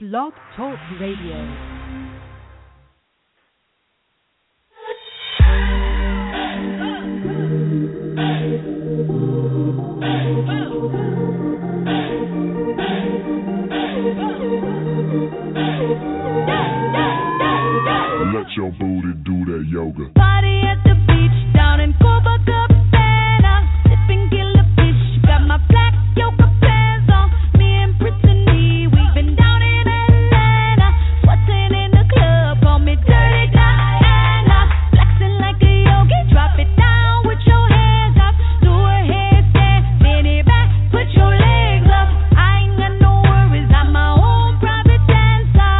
Blog Talk Radio. Let your booty do that yoga. Party at the beach down in Copacabana, sipping killer fish. Got my black yoga pants on. Me and Brittany, we've been down in Atlanta, sweating in the club. Call me Dirty Diana, flexing like a yogi. Drop it down with your hands up, do a headstand, bend it back, put your legs up. I ain't got no worries, I'm my own private dancer.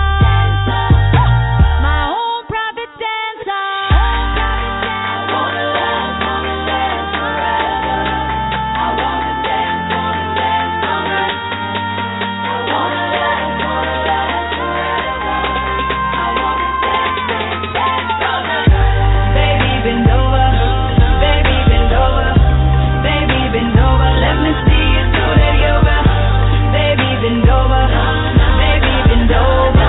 My own private dancer. I wanna dance forever. I wanna dance forever. I wanna dance forever. I wanna dance. Baby, bend over. Baby, bend over. Baby, bend over. Let me see you do that yoga. Baby, bend over. Baby, bend over.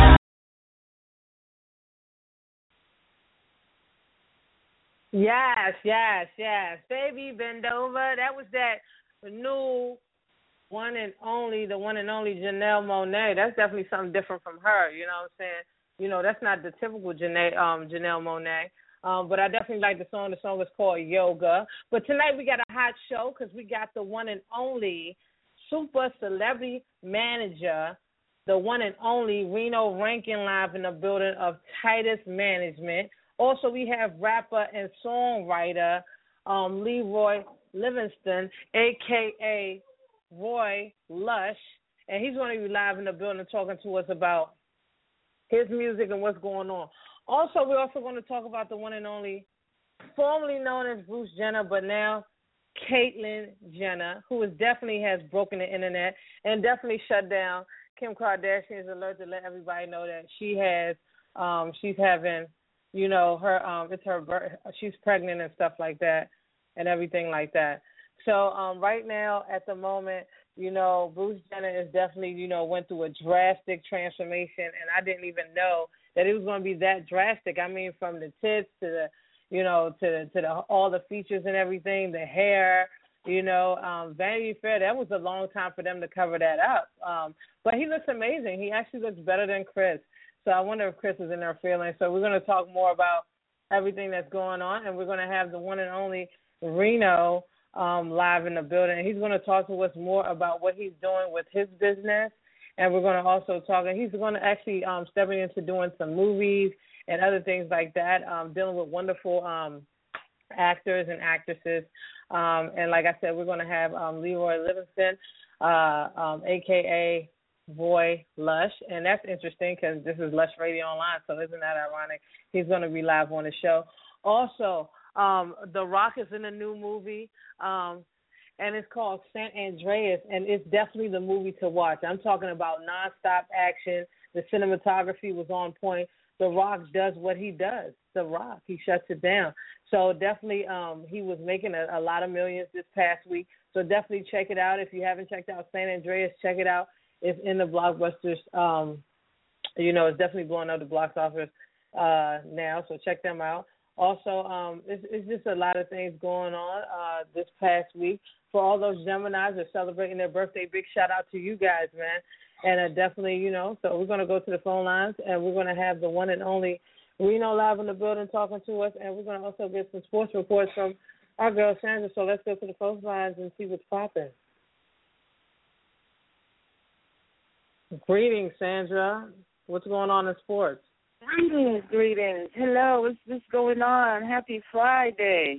Yes. Baby, bend over. That was that new one and only Janelle Monáe. That's definitely something different from her. You know what I'm saying? You know, that's not the typical Janelle Monáe. But I definitely like the song. The song is called Yoga. But tonight we got a hot show because we got the one and only super celebrity manager, the one and only Reno Rankin live in the building of Titus Management. Also, we have rapper and songwriter Leroy Livingston, a.k.a. Roy Lush, and he's going to be live in the building talking to us about his music and what's going on. Also, we're also going to talk about the one and only, formerly known as Bruce Jenner, but now Caitlyn Jenner, who definitely has broken the internet and definitely shut down Kim Kardashian's alert to let everybody know that she has, she's having, you know, her, it's her birth, she's pregnant and stuff like that and everything like that. So right now, at the moment, you know, Bruce Jenner is definitely, you know, went through a drastic transformation, and I didn't even know that it was going to be that drastic. I mean, from the tits to the, you know, to the all the features and everything, the hair, you know, Vanity Fair, that was a long time for them to cover that up. But he looks amazing. He actually looks better than Chris. So I wonder if Chris is in there feeling. So we're going to talk more about everything that's going on, and we're going to have the one and only Reno live in the building. He's going to talk to us more about what he's doing with his business, and we're going to also talk, and he's going to actually stepping into doing some movies and other things like that, dealing with wonderful actors and actresses. And like I said, we're going to have Leroy Livingston, a.k.a. Roy Lush, and that's interesting because this is Lush Radio Online, so isn't that ironic? He's going to be live on the show. Also, The Rock is in a new movie, and it's called San Andreas, and it's definitely the movie to watch. I'm talking about nonstop action. The cinematography was on point. The Rock does what he does. The Rock, he shuts it down. So definitely, he was making a lot of millions this past week. So definitely check it out. If you haven't checked out San Andreas, check it out. It's in the blockbusters. You know, it's definitely blowing up the box office now. So check them out. Also, it's just a lot of things going on this past week. For all those Geminis that are celebrating their birthday, big shout out to you guys, man. And definitely, you know, so we're going to go to the phone lines, and we're going to have the one and only Reno live in the building talking to us, and we're going to also get some sports reports from our girl Sandra. So let's go to the phone lines and see what's popping. Greetings, Sandra. What's going on in sports? Greetings. Hello, what's going on? Happy Friday.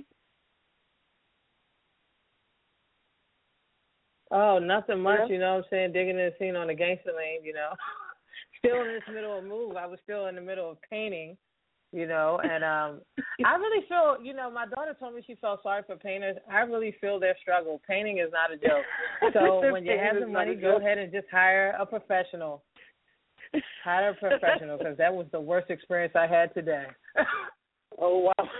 Oh, nothing much, Yeah. you know what I'm saying, digging in the scene on the gangster lane, you know. Still in this middle of move. I was still in the middle of painting, you know, and I really feel, you know, my daughter told me she felt sorry for painters. I really feel their struggle. Painting is not a joke. So when you have the money, go ahead and just hire a professional. Hire a professional, because that was the worst experience I had today. Oh, wow.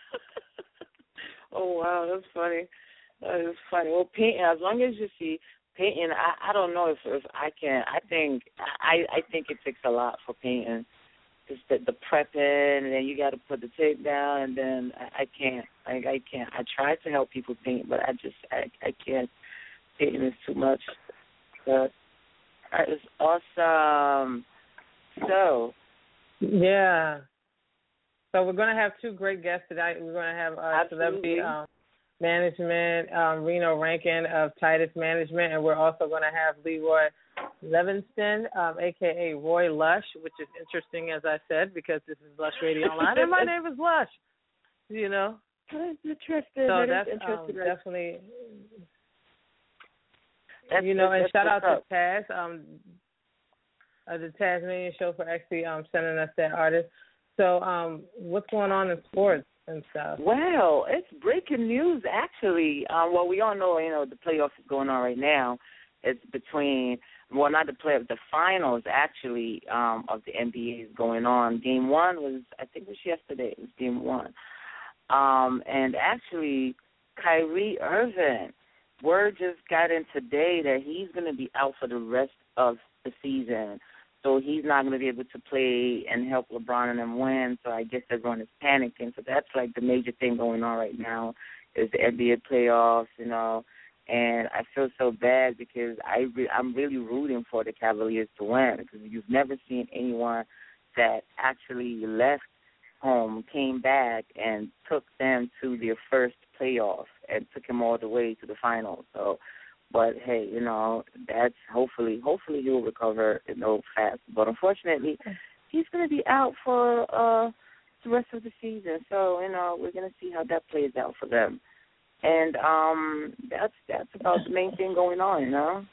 Oh, wow, that's funny. That is funny. Well, paint, as long as you see Painting, I don't know if I can. I think it takes a lot for painting. Just the prepping, and then you got to put the tape down, and then I can't. I can't. I try to help people paint, but I can't. Painting is too much. But it's awesome. So. Yeah. So we're going to have two great guests tonight. We're going to have celebrity management, Reno Rankin of Titus Management, and we're also going to have Leroy Levinston, a.k.a. Roy Lush, which is interesting, as I said, because this is Lush Radio Online, and my name is Lush, you know. That's interesting. So that's interesting. Definitely, and shout out to Taz, the Tasmanian Chauffeur, actually sending us that artist. So what's going on in sports and stuff? Well, it's breaking news, actually. Well, we all know, the playoffs is going on right now. It's between, well, not the playoffs, the finals, actually, of the NBA is going on. Game 1 was, I think it was yesterday. It was Game 1. And actually, Kyrie Irving, word just got in today that he's going to be out for the rest of the season. So he's not going to be able to play and help LeBron and them win. So I guess everyone is panicking. So that's like the major thing going on right now is the NBA playoffs, And I feel so bad because I'm really rooting for the Cavaliers to win because you've never seen anyone that actually left home, came back, and took them to their first playoff and took them all the way to the finals. So. But, hey, that's hopefully he'll recover, fast. But, unfortunately, he's going to be out for the rest of the season. So, we're going to see how that plays out for them. And that's about the main thing going on,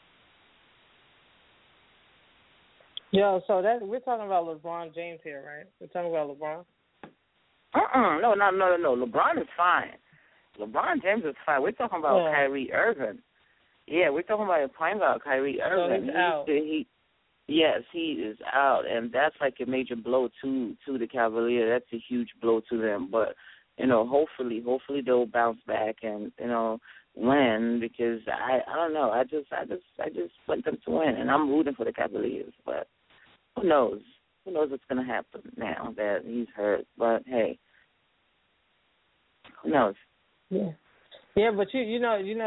So we're talking about LeBron James here, right? We're talking about LeBron? No. LeBron is fine. LeBron James is fine. We're talking about Kyrie Irving. Yeah, we're talking about Kyrie Irving. So he's out. Yes, he is out, and that's like a major blow to the Cavaliers. That's a huge blow to them. But hopefully they'll bounce back and win because I don't know. I just want them to win, and I'm rooting for the Cavaliers. But who knows? Who knows what's going to happen now that he's hurt? But hey, who knows? Yeah. Yeah, but speaking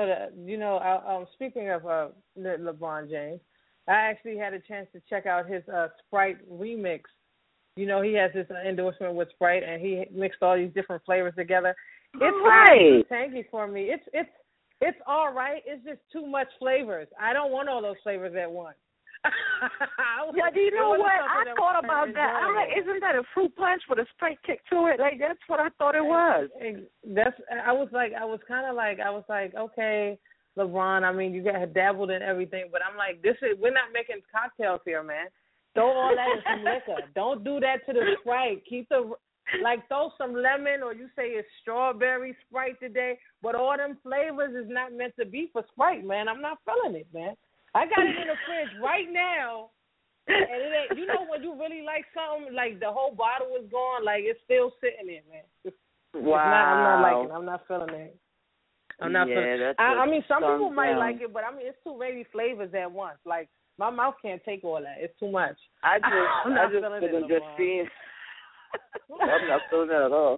of LeBron James, I actually had a chance to check out his Sprite remix. He has this endorsement with Sprite, and he mixed all these different flavors together. It's right. Tangy for me. It's all right. It's just too much flavors. I don't want all those flavors at once. Yeah, do you know what? I thought about that. I'm like, isn't that a fruit punch with a Sprite kick to it? Like, that's what I thought it was. I was like, okay, LeBron, I mean, you got dabbled in everything, but I'm like, we're not making cocktails here, man. Throw all that in some liquor. Don't do that to the Sprite. Throw some lemon, or you say it's strawberry Sprite today, but all them flavors is not meant to be for Sprite, man. I'm not feeling it, man. I got it in the fridge right now, and it ain't, when you really like something, like the whole bottle is gone, like it's still sitting there, man. Wow. I'm not feeling it. I'm not feeling it. I mean, some people might like it, but I mean, it's too many flavors at once. Like, my mouth can't take all that. It's too much. I'm not feeling it at all.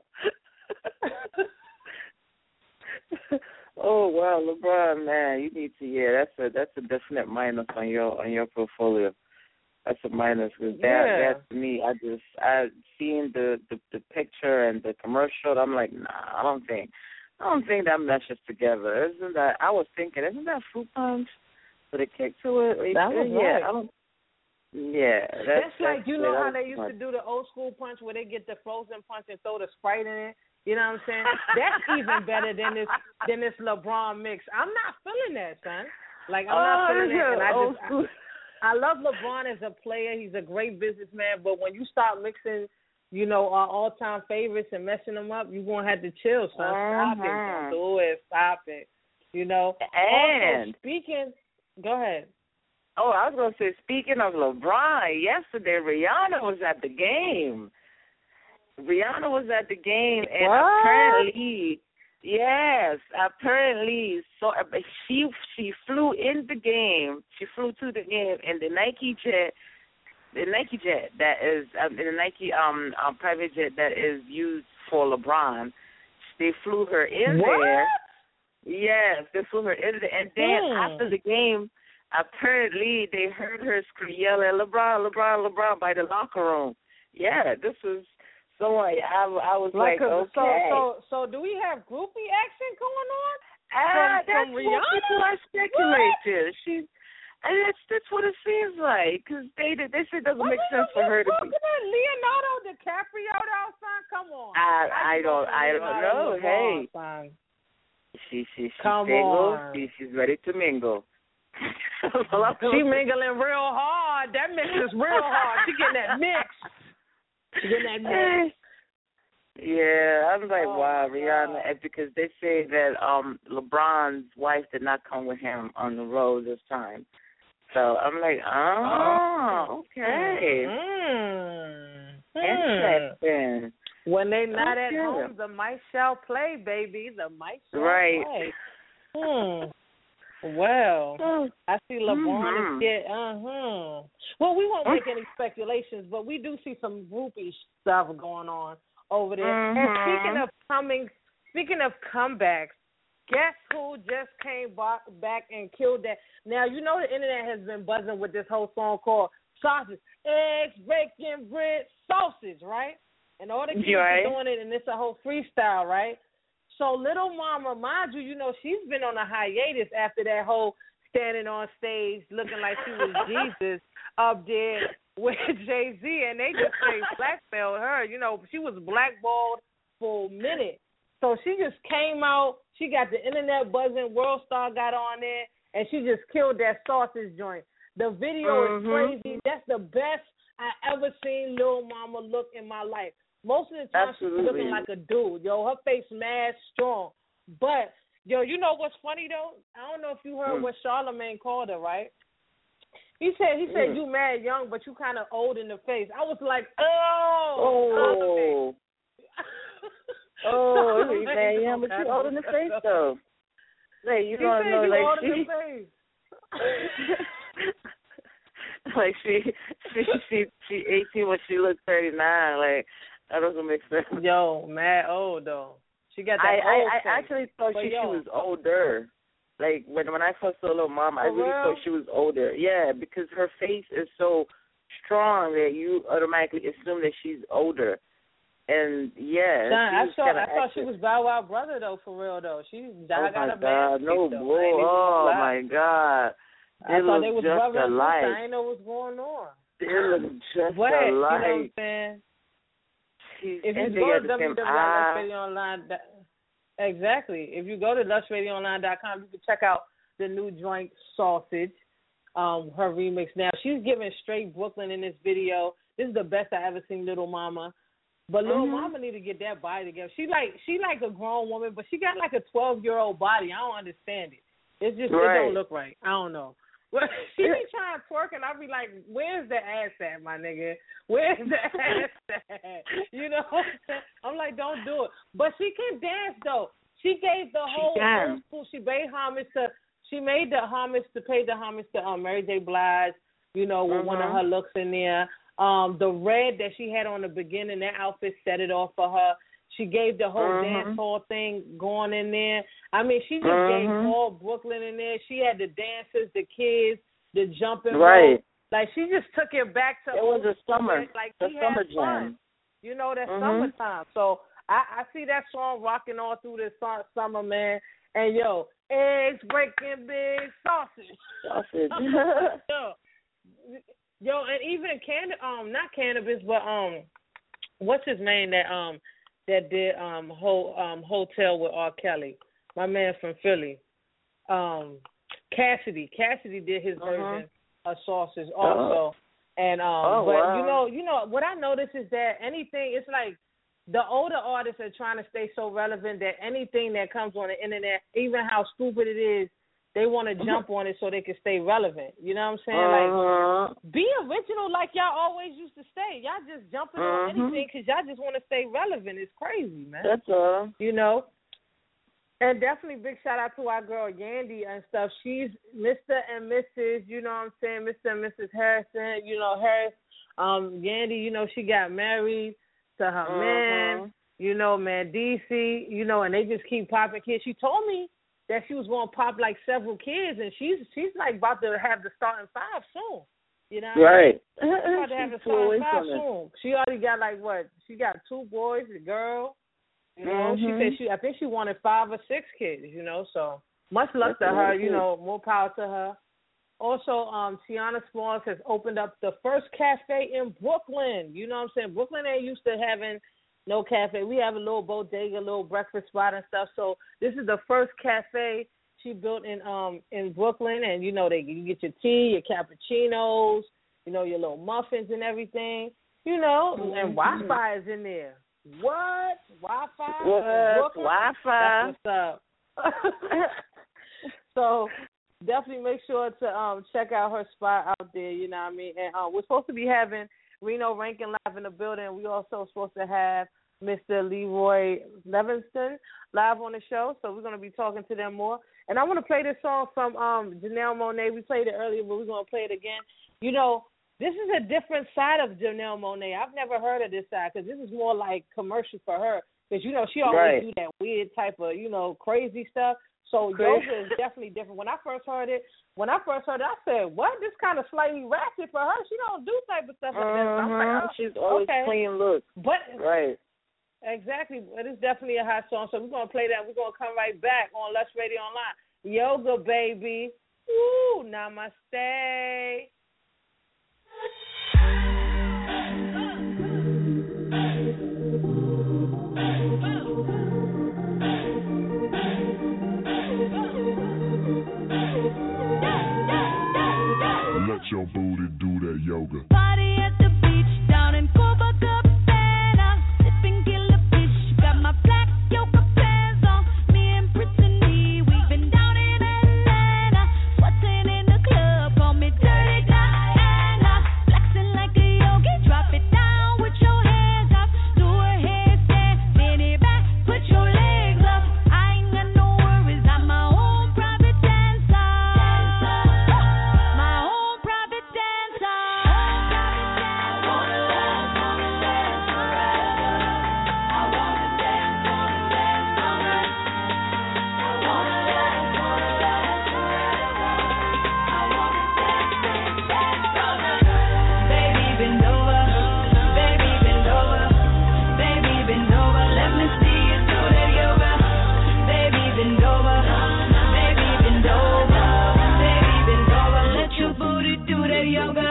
Oh wow, LeBron, man, you need to. That's a definite minus on your portfolio. That's a minus because that to me, I seen the picture and the commercial. I'm like, nah, I don't think that meshes together. Isn't that fruit punch with a kick to it? That was right. That's like how they used to do the old school punch where they get the frozen punch and throw the Sprite in it. You know what I'm saying? That's even better than this LeBron mix. I'm not feeling that, son. Like, I'm not feeling it. And I love LeBron as a player. He's a great businessman. But when you start mixing, our all-time favorites and messing them up, you're going to have to chill, son. Stop it. Don't do it. Stop it. And also, go ahead. Oh, I was going to say, speaking of LeBron, yesterday Rihanna was at the game. And apparently, Yes, apparently. So she flew in the game. She flew to the game in the Nike jet that is in the Nike private jet that is used for LeBron. They flew her in there. Yes, they flew her in there, and then after the game, apparently they heard her yelling "LeBron, LeBron, LeBron" by the locker room. Yeah, this was. So I was like, okay. So do we have groupie action going on? That's what people are speculating. That's what it seems like, because they said it doesn't make sense for her to be. Leonardo DiCaprio outside? Come on. I don't know. Hey, she's single. She's ready to mingle. She mingling real hard. That mix is real hard. She getting that mix. Yeah, I'm like, wow, Rihanna, because they say that LeBron's wife did not come with him on the road this time. So I'm like, okay. Interesting. When they not at home, the mic shall play, baby. The mic shall play. Well, I see LeBron is get, Well, we won't make any speculations, but we do see some groupie stuff going on over there. And speaking of comebacks, guess who just came back and killed that? Now, you know the internet has been buzzing with this whole song called Sausage. Eggs, bacon, bread, sausage, right? And all the kids are doing it, and it's a whole freestyle, right? So Little Mama, mind you, she's been on a hiatus after that whole standing on stage looking like she was Jesus up there with Jay-Z, and they just straight blackmailed her. She was blackballed for a minute. So she just came out. She got the internet buzzing. World Star got on there, and she just killed that sausage joint. The video is crazy. That's the best I ever seen Little Mama look in my life. Most of the time, she's looking like a dude. Her face mad strong. But, you know what's funny, though? I don't know if you heard what Charlamagne called her, right? He said you mad young, but you kind of old in the face. I was like, oh. You mad young, but you old in the face, though. Like, you don't know, like, old in the face. Like, she 18 when she looked 39, like, that doesn't make sense. Mad old though. She got that old face. I actually thought she was older. Like when I first saw Little Mama, I really thought she was older. Yeah, because her face is so strong that you automatically assume that she's older. And I thought she was Bow Wow brother though, for real though. I got a bad no though. boy. Oh my God. I thought they was brothers. I didn't know what's going on. They look just alike. You know what I'm saying? If you go to www.lushradioonline, exactly. If you go to lushradioonline.com, you can check out the new joint Sausage, her remix. Now she's giving straight Brooklyn in this video. This is the best I ever seen Little Mama. But Little Mama need to get that body together. She like a grown woman, but she got like a 12-year-old body. I don't understand it. It's just it don't look right. I don't know. She be trying to twerk, and I be like, where's the ass at, my nigga? Where's the ass at? I'm like, don't do it. But she can dance, though. She gave the whole old school. She paid the homage to Mary J. Blige, with one of her looks in there. The red that she had on the beginning, that outfit set it off for her. She gave the whole dance hall thing going in there. I mean, she just gave all Brooklyn in there. She had the dancers, the kids, the jumping rope. Like, she just took it back to... It was a summer. Like, the summer jam. That summertime. So, I see that song rocking all through this summer, man. And, eggs breaking big sausage. And even not cannabis, but what's his name that did Hotel with R. Kelly? My man from Philly, Cassidy. Cassidy did his version of Sausage also. And wow. What I noticed is that it's like the older artists are trying to stay so relevant that anything that comes on the internet, even how stupid it is, they want to jump on it so they can stay relevant. You know what I'm saying? Like, be original like y'all always used to stay. Y'all just jumping on anything because y'all just want to stay relevant. It's crazy, man. That's all. And definitely big shout out to our girl Yandy and stuff. She's Mr. and Mrs., you know what I'm saying, Mr. and Mrs. Harrison, you know, Harris. Yandy, you know, she got married to her man, you know, man, DC, you know, and they just keep popping kids. She told me that she was going to pop like several kids, and she's like about to have the starting five soon. You know, right? She's about to have the starting five soon. She already got like what? She got 2 boys, a girl. You know, she said I think she wanted 5 or 6 kids. You know, so much luck to her. You know, more power to her. Also, Tiana Smalls has opened up the first cafe in Brooklyn. You know what I'm saying? Brooklyn ain't used to having no cafe. We have a little bodega, a little breakfast spot and stuff. So this is the first cafe she built in Brooklyn, and you know you get your tea, your cappuccinos, you know, your little muffins and everything. You know, and Wi-Fi is in there. What? Wi-Fi? What? Wi-Fi? That's what's up. So definitely make sure to check out her spot out there, you know what I mean? And we're supposed to be having Reno Rankin live in the building. We also supposed to have Mr. Leroy Levingston live on the show, so we're going to be talking to them more. And I want to play this song from Janelle Monáe. We played it earlier, but we're going to play it again. You know, this is a different side of Janelle Monáe. I've never heard of this side because this is more like commercial for her because, you know, she always do that weird type of, you know, crazy stuff. So yoga is definitely different. When I first heard it, I said, what? This kind of slightly ratchet for her. She don't do type of stuff like that. So I'm like, oh, she's always clean look. But exactly. It is definitely a hot song. So we're going to play that. We're going to come right back on Lush Radio Online. Yoga, baby. Woo, namaste. Let your booty do that yoga. Party at the beach down in Copacabana, sipping killer fish. Got my black yoga pants on. Me and Brittany, we've been down in Atlanta, sweating in the club. Call me Dirty Diana, flexing like a yogi. Drop it down with your hands up, do a headstand, bend it back, put your legs up. I ain't got no worries, I'm my own private dancer. My own private dancer. Baby, bend over. Baby, bend over. Baby, bend over. Let me see you do that yoga. Baby, bend over. Baby, bend over. Baby, bend over. Let your booty do that yoga.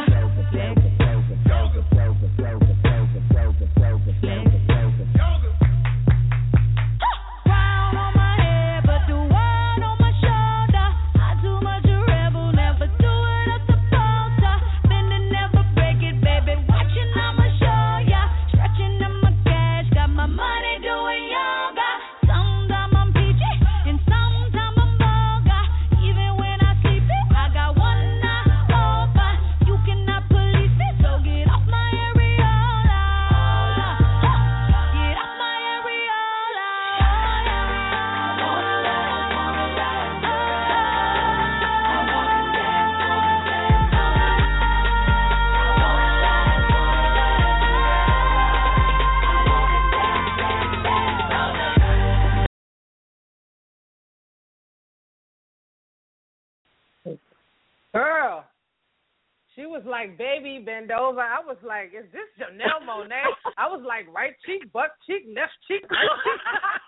Crown on my head, but the world on my shoulder. I too much a rebel, never do it at the altar. Bend and never break it, baby. Watching, I'ma show ya. Stretching in my cash, got my money doing yoga. Sometimes I'm peachy, and sometimes I'm boga. Even when I sleep it, I got one eye open. You cannot police it, so get off my areola. Get off my areola. Girl, she was like, baby, bend over. I was like, is this Janelle Monáe? I was like, right cheek, butt cheek, left cheek, right cheek.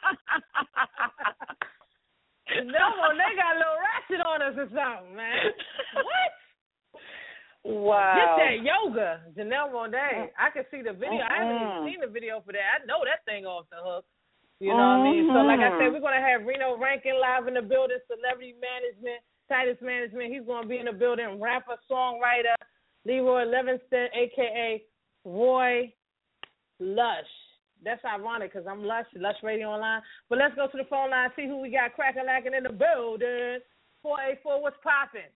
Janelle Monáe got a little ratchet on us or something, man. What? Wow. Get that yoga, Janelle Monáe. I can see the video. I haven't even seen the video for that. I know that thing off the hook. You know what I mean? So like I said, we're going to have Reno Rankin live in the building, celebrity management, Titus Management. He's going to be in the building, rapper, songwriter, Leroy Livingston, a.k.a. Roy Lush. That's ironic because I'm Lush Radio Online. But let's go to the phone line, see who we got cracking-lacking in the building. 484, what's popping?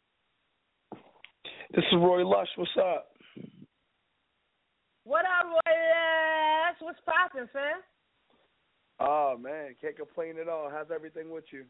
This is Roy Lush. What's up? What up, Roy Lush? What's popping, fam? Oh man, can't complain at all. How's everything with you?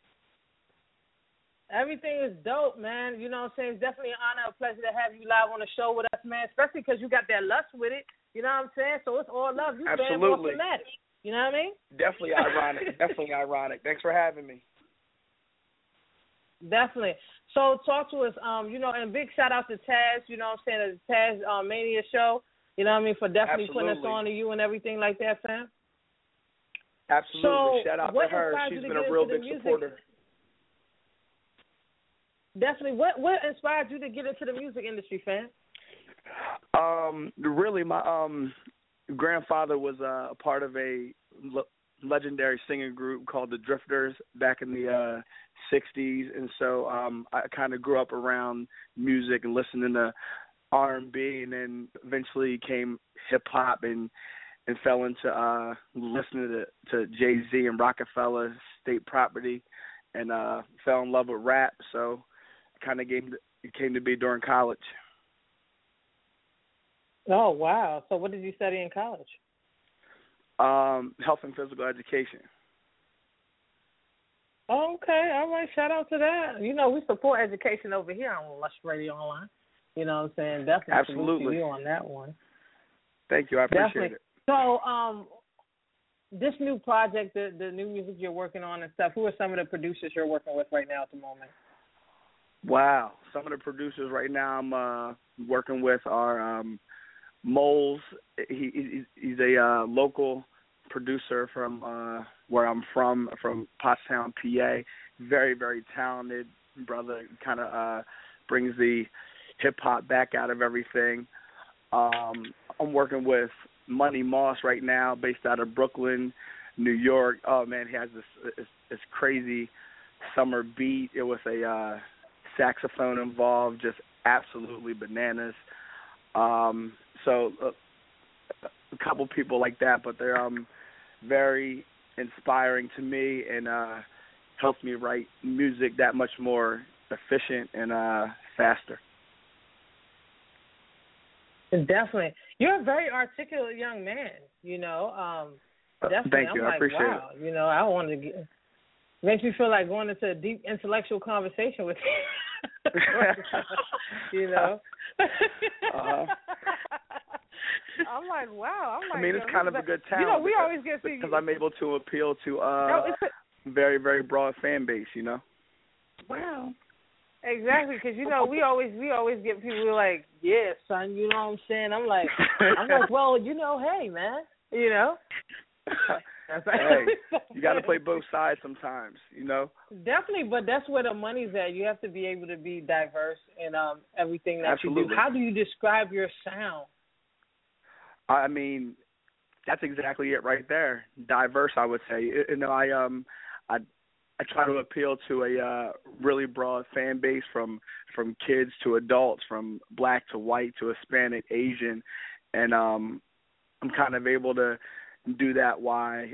Everything is dope, man. You know what I'm saying? It's definitely an honor, a pleasure to have you live on the show with us, man, especially because you got that lust with it. You know what I'm saying? So it's all love. You being more fanatic. You know what I mean? Definitely ironic. Definitely ironic. Thanks for having me. Definitely. So talk to us, you know, and big shout out to Taz, you know what I'm saying, the Taz Mania show, you know what I mean, for definitely putting us on to you and everything like that, fam. Absolutely. So shout out to her. She's been a real big supporter. Definitely. What inspired you to get into the music industry, fam? Really, my grandfather was a part of a legendary singing group called the Drifters back in the 60s, and so I kind of grew up around music and listening to R&B, and then eventually came hip hop and fell into listening to Jay-Z and Rockefeller State Property, and fell in love with rap. So kind of came to be during college. Oh, wow. So what did you study in college? Health and physical education. Okay, all right. Shout out to that. You know, we support education over here on Lush Radio Online. You know what I'm saying? Definitely. Absolutely. Salute to you on that one. Thank you. I appreciate it. So, this new project, the new music you're working on and stuff, who are some of the producers you're working with right now at the moment? Wow. Some of the producers right now I'm working with are Moles. He's a local producer from where I'm from Pottstown, PA. Very, very talented brother. Kind of brings the hip-hop back out of everything. I'm working with Money Moss right now, based out of Brooklyn, New York. Oh, man, he has this crazy summer beat. It was a saxophone involved, just absolutely bananas. So a couple people like that, but they're very inspiring to me and helps me write music that much more efficient and faster. Definitely. You're a very articulate young man, you know. Definitely. Thank you. I'm I appreciate wow. it. You know, I wanted to makes me feel like going into a deep intellectual conversation with you. You know? I'm like, wow. I'm like, I mean, it's kind of a good talent. You know, we always get because I'm able to appeal to very, very broad fan base, you know? Wow. Exactly, because, you know, we always get people who are like, yeah, son, you know what I'm saying? I'm like, well, you know, hey, man, you know? Hey, you got to play both sides sometimes, you know? Definitely, but that's where the money's at. You have to be able to be diverse in everything that Absolutely. you do. How do you describe your sound? I mean, that's exactly it right there. Diverse, I would say. You know, I try to appeal to a really broad fan base from kids to adults, from black to white to Hispanic, Asian, and I'm kind of able to do that while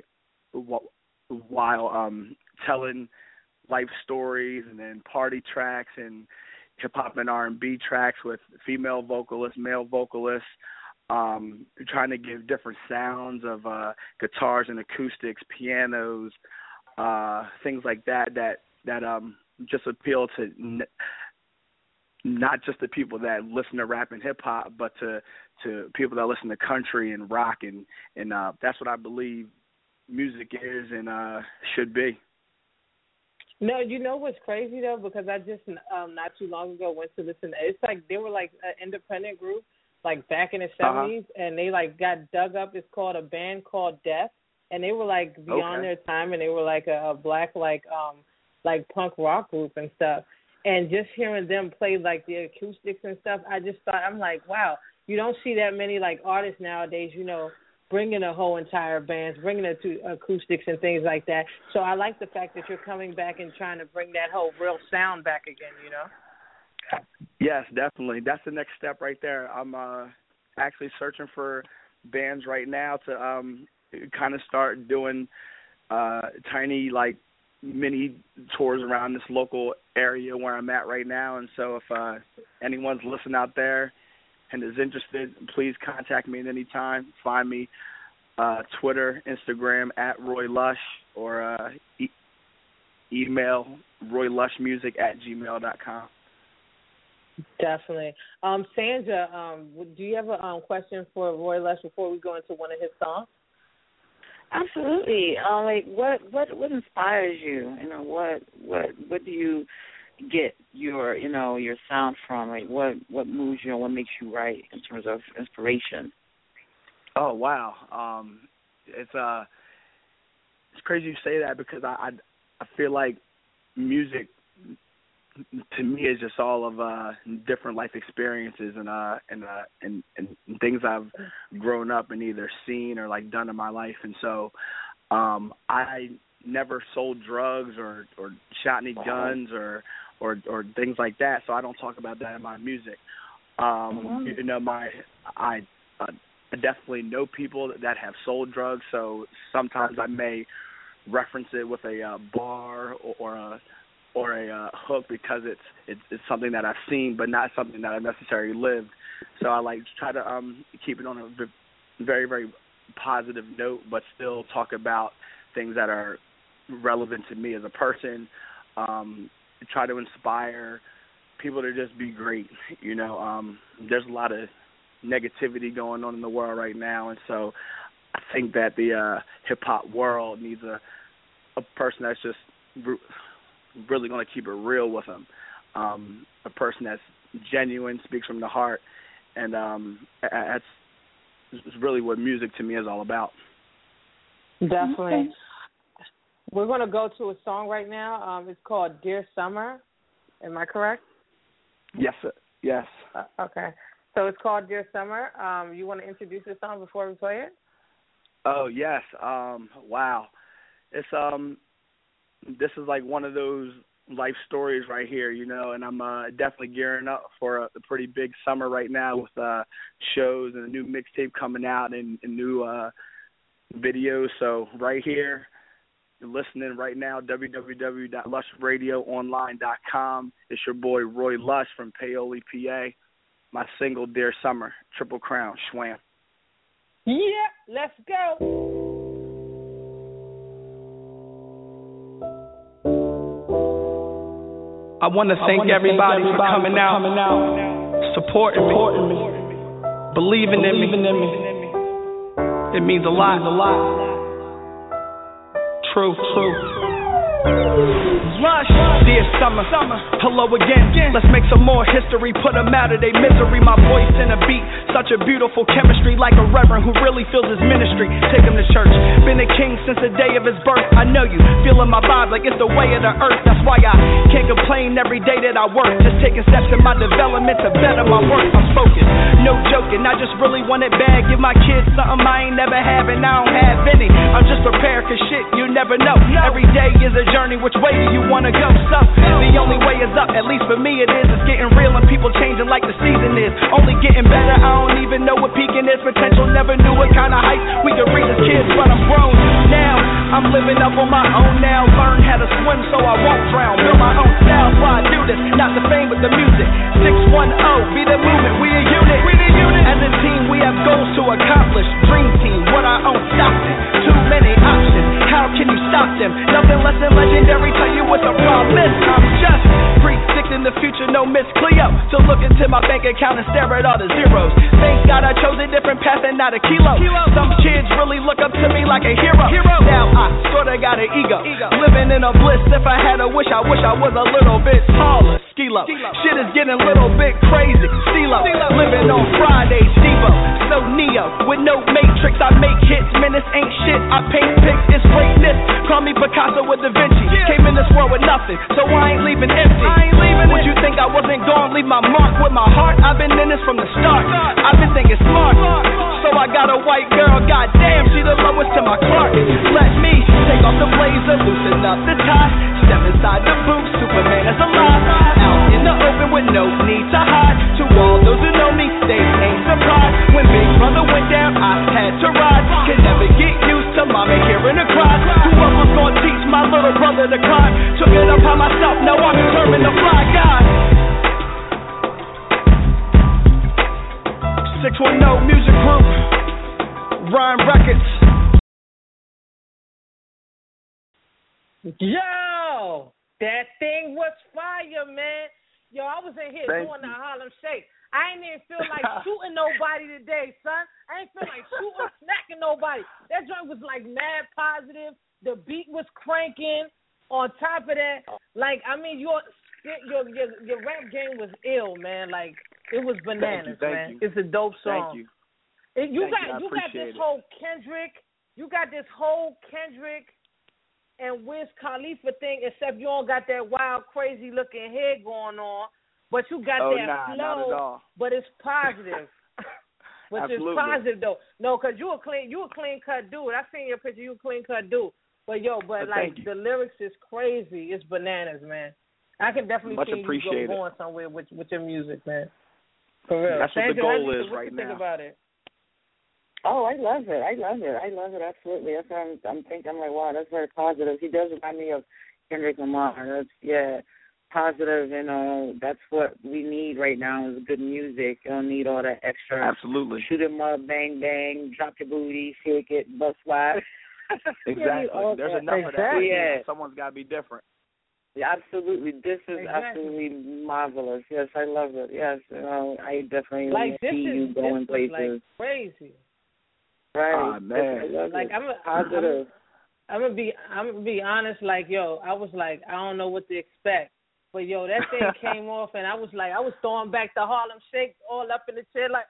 telling life stories and then party tracks and hip hop and R&B tracks with female vocalists, male vocalists. Trying to give different sounds of guitars and acoustics, pianos, things like that just appeal to not just the people that listen to rap and hip hop, but to people that listen to country and rock, and that's what I believe music is and should be. No, you know what's crazy though, because I just not too long ago went to listen. It's like they were like an independent group, like back in the 70s, and they like got dug up. It's called a band called Death, and they were like beyond their time, and they were like a black like punk rock group and stuff. And just hearing them play like the acoustics and stuff, I just thought, I'm like, wow, you don't see that many like artists nowadays, you know, bringing a whole entire band, bringing it to acoustics and things like that. So I like the fact that you're coming back and trying to bring that whole real sound back again, you know? Yes, definitely. That's the next step right there. I'm actually searching for bands right now to kind of start doing tiny, like, mini tours around this local area where I'm at right now. And so if anyone's listening out there and is interested, please contact me at any time. Find me Twitter, Instagram at Roy Lush, or email roylushmusic@gmail.com. Definitely. Sandra, do you have a question for Roy Lush before we go into one of his songs? Absolutely. Like, what inspires you? You know, what do you get your sound from? Like, what moves you and what makes you write in terms of inspiration? Oh wow, it's crazy you say that, because I feel like music to me is just all of different life experiences and things I've grown up and either seen or like done in my life. And so I never sold drugs or shot any guns or things like that, so I don't talk about that in my music. You know, I definitely know people that have sold drugs, so sometimes I may reference it with a bar or a hook, because it's something that I've seen, but not something that I've necessarily lived. So I like try to keep it on a very, very positive note, but still talk about things that are relevant to me as a person. Try to inspire people to just be great. You know, there's a lot of negativity going on in the world right now, and so I think that the hip-hop world needs a person that's just really going to keep it real with them, a person that's genuine, speaks from the heart, and that's really what music to me is all about. Definitely. We're going to go to a song right now. It's called Dear Summer. Am I correct? Yes, sir. Yes. Okay. So it's called Dear Summer. You want to introduce the song before we play it? Oh, yes. Wow. It's this is like one of those life stories right here, you know, and I'm definitely gearing up for a pretty big summer right now with shows and a new mixtape coming out and new videos. So right here, you're listening right now, www.lushradioonline.com. It's your boy Roy Lush from Paoli, PA. My single, Dear Summer, Triple Crown, Schwam. Yeah, let's go. I want to thank everybody for coming out, supporting me, believing in me. It means a lot. True. Lush, dear summer, hello again. Let's make some more history, put them out of their misery. My voice and a beat, such a beautiful chemistry, like a reverend who really feels his ministry. Take him to church, been a king since the day of his birth. I know you, feeling my vibe like it's the way of the earth. That's why I can't complain every day that I work. Just taking steps in my development to better my work. I'm focused, no joking, I just really want it bad. Give my kids something I ain't never have and I don't have any. I'm just prepared, cause shit, you never know. Every day is a journey, which way do you wanna go? So, the only way is up, at least for me it is. It's getting real and people changing like the season is. Only getting better, I don't even know what peaking is. Potential, never knew what kind of heights we could reach as kids, but I'm grown now. I'm living up on my own now. Learn how to swim so I won't drown. Build my own style, so I do this. Not the fame, but the music. 610, be the movement, we a unit. As a team, we have goals to accomplish. Dream team, what I own, Stockton. Too many options, how can you stop them? Nothing less than legendary, tell you what the promise. I'm just predicting the future, no Miss Cleo. So look into my bank account and stare at all the zeros. Thank God I chose a different path and not a kilo. Some kids really look up to me like a hero. Now I sorta got an ego. Living in a bliss, if I had a wish, I wish I was a little bit taller. Skilo, shit is getting a little bit crazy. Stilo, living on Friday, Devo. So Neo, with no matrix, I make hits. Man, this ain't shit, I paint pics, it's greatness. Call me Picasso with Da Vinci. Came in this world with nothing, so I ain't leaving empty. Would you think I wasn't gonna leave my mark with my heart? I've been in this from the start. I've been thinking smart, so I got a white girl. Goddamn, she the lowest to my Clark. Let me take off the blazer, loosen up the tie, step inside the booth. Superman is alive, out in the open with no need to hide. To all those who know me, they ain't surprised. When Big Brother went down, I had to ride. Can never get used to mama hearing her cry. Who else was gonna teach my little brother to cry? Took it upon myself, now I'm determined to fly. God. 610 Music Group, Rhyme Records. Yo, that thing was fire, man. Yo, I was in here doing the Harlem Shake. I ain't even feel like shooting nobody today, son. I ain't feel like shooting, smacking nobody. That joint was like mad positive. The beat was cranking. On top of that, like, I mean, your rap game was ill, man. Like, it was bananas, man. It's a dope song. Thank you. You got this whole Kendrick. You got this whole Kendrick and Wiz Khalifa thing, except you don't got that wild, crazy looking head going on. But you got that flow, not at all. but it's positive. Which Absolutely. is positive though. No, because you a clean cut dude. I seen your picture. You a clean cut dude. But like the lyrics is crazy. It's bananas, man. I can definitely see you going somewhere with your music, man. For real. That's what the goal is right now. What you think about it? Oh, I love it. Absolutely. That's what I'm thinking. I'm like, wow, that's very positive. He does remind me of Kendrick Lamar. That's positive, and that's what we need right now is good music. You don't need all that extra. Absolutely. Shoot 'em up, bang bang, drop your booty, shake it, bust wide. Exactly. There's enough of that. Yeah. Someone's got to be different. Yeah, absolutely. This is absolutely marvelous. Yes, I love it. Yes, I definitely see you going places. Like crazy. Right. Oh, man. Like positive. I'm gonna be honest. Like, yo, I was like, I don't know what to expect. But yo, that thing came off, and I was throwing back the Harlem Shake all up in the chair, like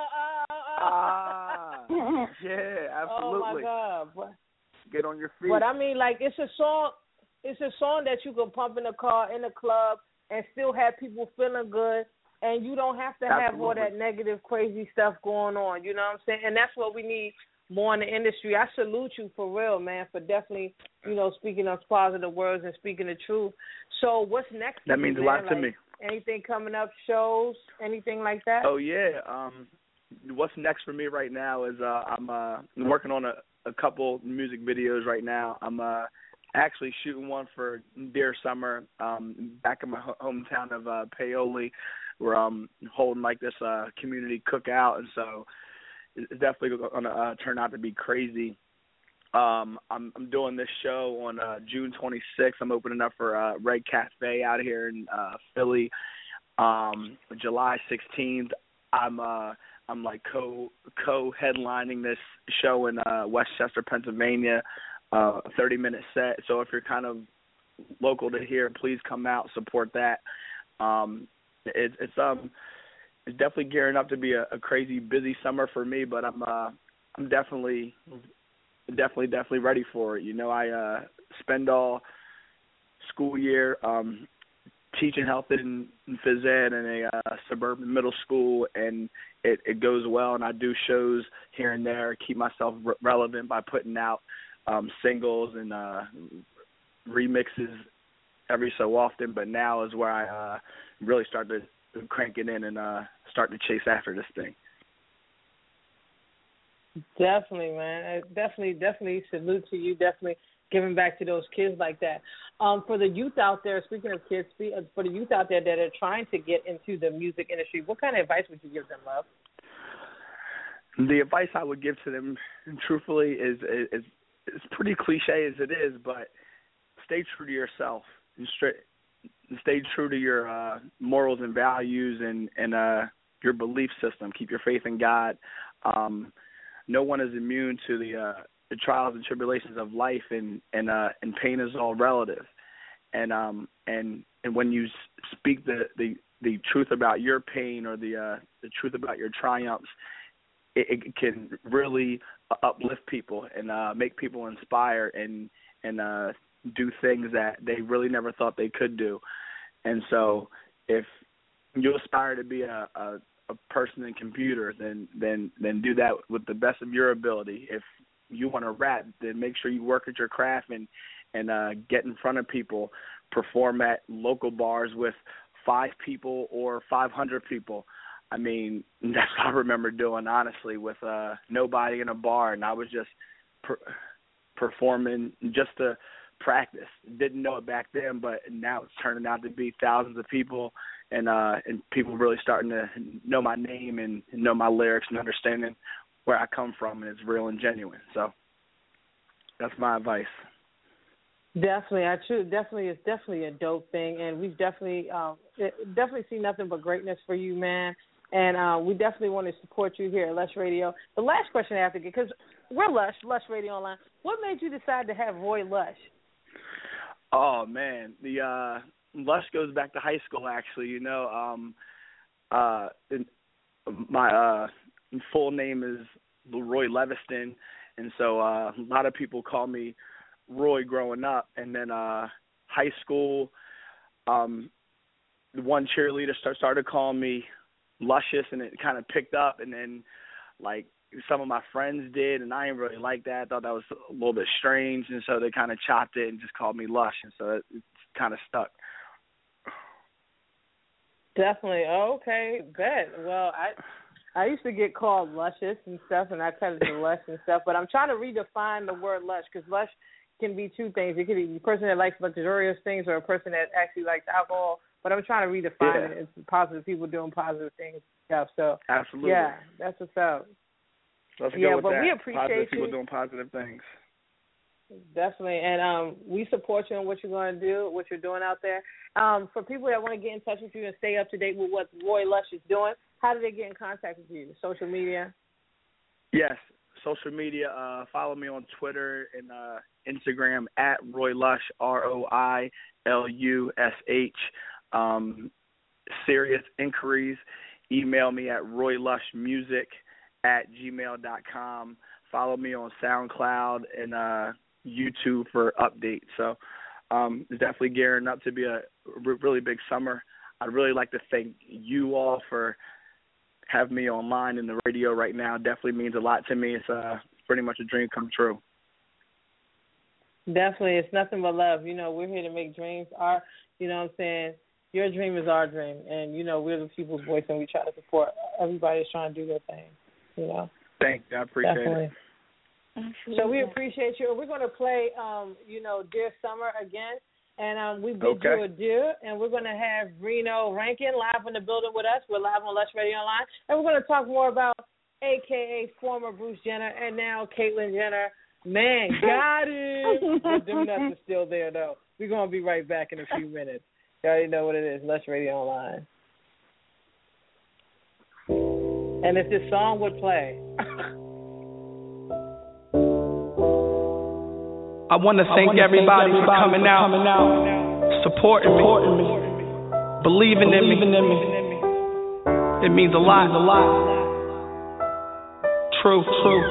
yeah, absolutely. Oh my God! Get on your feet. But I mean, like, it's a song that you can pump in the car, in the club, and still have people feeling good, and you don't have to have all that negative, crazy stuff going on. You know what I'm saying? And that's what we need more in the industry. I salute you for real, man, for definitely, speaking those positive words and speaking the truth. So what's next? That means a lot to me. Anything coming up, shows, anything like that? Oh, yeah. What's next for me right now is I'm working on a couple music videos right now. I'm actually shooting one for Dear Summer back in my hometown of Paoli, where I'm holding like this community cookout, and so it's definitely going to turn out to be crazy. I'm doing this show on June 26th. I'm opening up for Red Cafe out here in Philly. July 16th, I'm like co-headlining this show in Westchester, Pennsylvania, a 30-minute set. So if you're kind of local to here, please come out, support that. It's definitely gearing up to be a crazy busy summer for me, but I'm definitely ready for it. I spend all school year teaching health and phys ed in a suburban middle school, and it goes well, and I do shows here and there, keep myself relevant by putting out singles and remixes every so often, but now is where I really start to crank it in and start to chase after this thing. Definitely, man. Definitely salute to you. Definitely giving back to those kids like that. For the youth out there, speaking of kids, for the youth out there that are trying to get into the music industry, what kind of advice would you give them, love? The advice I would give to them, truthfully, is pretty cliche as it is, but stay true to yourself and stay true to your morals and values and your belief system. Keep your faith in God. No one is immune to the trials and tribulations of life, and pain is all relative. And when you speak the truth about your pain or the truth about your triumphs, it can really uplift people and make people inspire and do things that they really never thought they could do. And so if you aspire to be a person in computer, then do that with the best of your ability. If you want to rap, then make sure you work at your craft and get in front of people, perform at local bars with 5 people or 500 people. I mean, that's what I remember doing, honestly, with nobody in a bar, and I was just performing just to practice. Didn't know it back then, but now it's turning out to be thousands of people, and people really starting to know my name and know my lyrics and understanding where I come from, and it's real and genuine. So that's my advice. Definitely, it's definitely a dope thing, and we've definitely see nothing but greatness for you, man. And we definitely want to support you here at Lush Radio. The last question I have to get, because we're Lush Radio Online. What made you decide to have Roy Lush? Oh man, the Lush goes back to high school. Actually, my full name is Leroy Leviston, and so a lot of people call me Roy growing up. And then high school, the one cheerleader started calling me Luscious, and it kind of picked up. And then like some of my friends did, and I didn't really like that. I thought that was a little bit strange, and so they kind of chopped it and just called me Lush, and so it's kind of stuck. Definitely. Oh, okay, bet. Well, I used to get called Luscious and stuff, and I cut it to Lush and stuff, but I'm trying to redefine the word Lush, because Lush can be two things. It could be a person that likes luxurious things or a person that actually likes alcohol, but I'm trying to redefine it. It's positive people doing positive things and stuff. So absolutely. Yeah, that's what's up. Let's go with but that. We appreciate positive you. People doing positive things. Definitely, and we support you in what you're going to do, what you're doing out there. For people that want to get in touch with you and stay up to date with what Roy Lush is doing, how do they get in contact with you? Social media? Yes, social media. Follow me on Twitter and Instagram at Roy Lush, ROILUSH. Serious inquiries, email me at roylushmusic@gmail.com. Follow me on SoundCloud and YouTube for updates. So it's definitely gearing up to be a really big summer. I'd really like to thank you all for having me online in the radio right now. Definitely means a lot to me. It's pretty much a dream come true. Definitely. It's nothing but love. We're here to make dreams. What I'm saying? Your dream is our dream. And, we're the people's voice, and we try to support everybody that's trying to do their thing, Thank you. I appreciate Definitely. it. Absolutely. So we appreciate you. We're going to play, Dear Summer again, and we bid you adieu. And we're going to have Reno Rankin live in the building with us. We're live on Lush Radio Online, and we're going to talk more about AKA former Bruce Jenner and now Caitlyn Jenner. Man, got it. But them nuts are still there, though. We're going to be right back in a few minutes. You already know what it is, Lush Radio Online. And if this song would play. I want to thank everybody for coming out, supporting me, believing in me. It means a lot. True.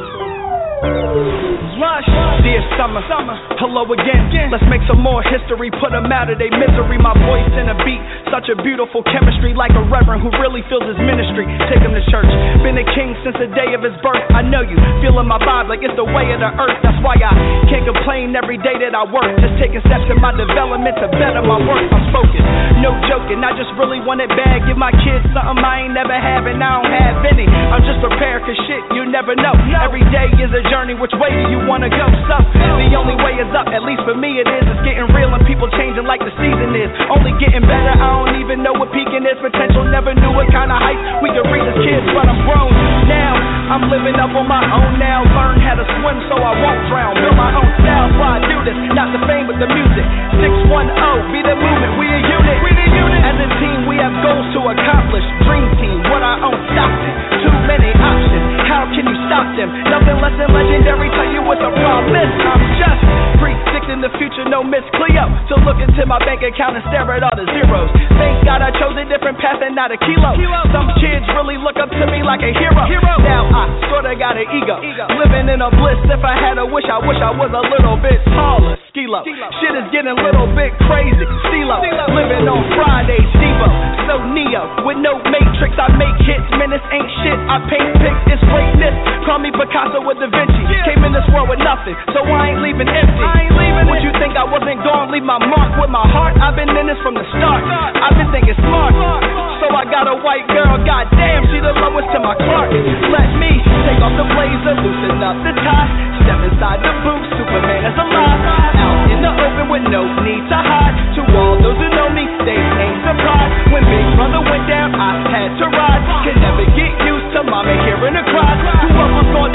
Lush, dear summer, hello again. Let's make some more history, put them out of their misery. My voice in a beat, such a beautiful chemistry, like a reverend who really feels his ministry. Take him to church, been a king since the day of his birth. I know you, feeling my vibe like it's the way of the earth. That's why I can't complain every day that I work. Just taking steps in my development to better my work. I'm focused, no joking, I just really want it bad. Give my kids something I ain't never have and I don't have any. I'm just prepared cause shit, you never know. Every day is a journey, which way do you wanna go? So, the only way is up, at least for me it is. It's getting real and people changing like the season is. Only getting better, I don't even know what peaking is. Potential, never knew what kind of heights we could reach as kids, but I'm grown now. I'm living up on my own now. Learn how to swim so I won't drown. Build my own style, so I do this. Not the fame, but the music. 610, be the movement, we a unit. As a team, we have goals to accomplish. Dream team, what I own, Stockton. Too many options, how can you stop them? Nothing less than legendary, tell you what the problem is. I'm just predicting the future, no Miss Cleo. So look into my bank account and stare at all the zeros. Thank God I chose a different path and not a kilo. Some kids really look up to me like a hero. Now I sorta got an ego. Living in a bliss, if I had a wish, I wish I was a little bit taller. Skilo. Shit is getting a little bit crazy. Stilo. Living on Fridays, Devo. So Neo. With no matrix, I make hits. Man, this ain't shit. I paint pics, it's greatness. Call me Picasso with Da Vinci. Came in this world with nothing, so I ain't leaving empty. Would you think I wasn't gonna leave my mark with my heart? I've been in this from the start. I've been thinking smart. So I got a white girl, goddamn, she the lowest to my Clark. Let me take off the blazer, loosen up the tie. Step inside the booth, Superman is alive. Out in the open with no need to hide. To all those who know me, they ain't surprised. When Big Brother went down, I had to ride. Can never get used to mama hearing her cries. Who else was gonna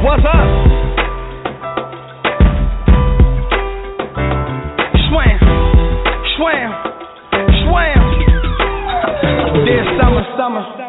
What's up? Swam, swam, swam. Dear summer, summer.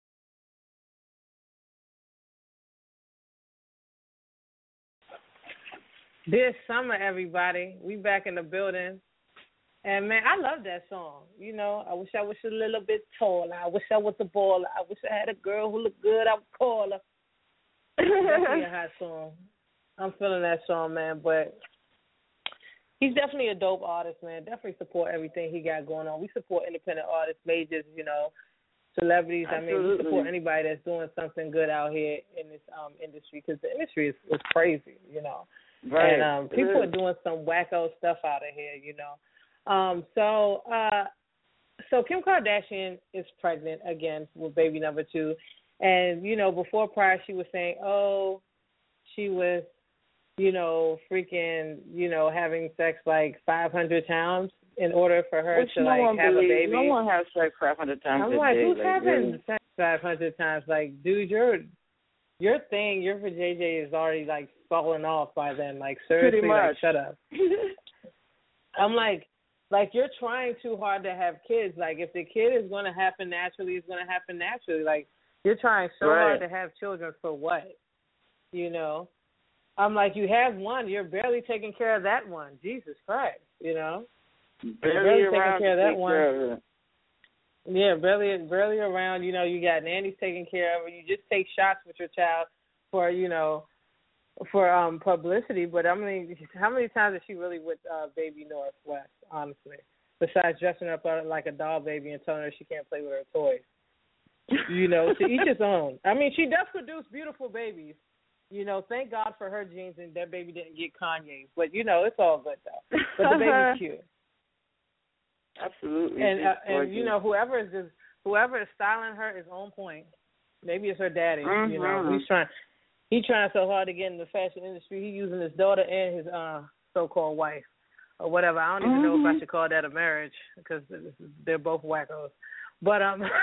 This summer, everybody, we back in the building. And, man, I love that song. You know, I wish I was a little bit taller. I wish I was a baller. I wish I had a girl who looked good. I would call her. Definitely a hot song. I'm feeling that song, man. But he's definitely a dope artist, man. Definitely support everything he got going on. We support independent artists, majors, you know, celebrities. Absolutely. I mean, we support anybody that's doing something good out here in this industry, because the industry is crazy, you know. Right. And people are doing some wacko stuff out of here, you know. So Kim Kardashian is pregnant again with baby number 2. And, you know, before prior she was saying, oh, she was, you know, freaking, you know, having sex like 500 times in order for her to, like, have a baby. No one has sex 500 times I'm a like, day. who's having sex 500 times? Like, dude, your vajayjay is already, like, falling off by then. Like, seriously, like, shut up. I'm like, you're trying too hard to have kids. Like, if the kid is going to happen naturally, it's going to happen naturally. Like, you're trying so hard to have children for what? You know? I'm like, you have one. You're barely taking care of that one. Jesus Christ, you know? Barely taking care of that one. Care of Yeah, barely around. You know, you got nannies taking care of her. You just take shots with your child for, you know, for publicity. But I mean, how many times is she really with baby Northwest, honestly? Besides dressing up like a doll baby and telling her she can't play with her toys. You know, to each his own. I mean, she does produce beautiful babies. You know, thank God for her genes and that baby didn't get Kanye's. But, you know, it's all good, though. But the baby's cute. Absolutely. And you know, whoever is styling her is on point. Maybe it's her daddy. Mm-hmm. You know, he's trying so hard to get in the fashion industry. He's using his daughter and his so-called wife or whatever. I don't even know if I should call that a marriage because they're both wackos. But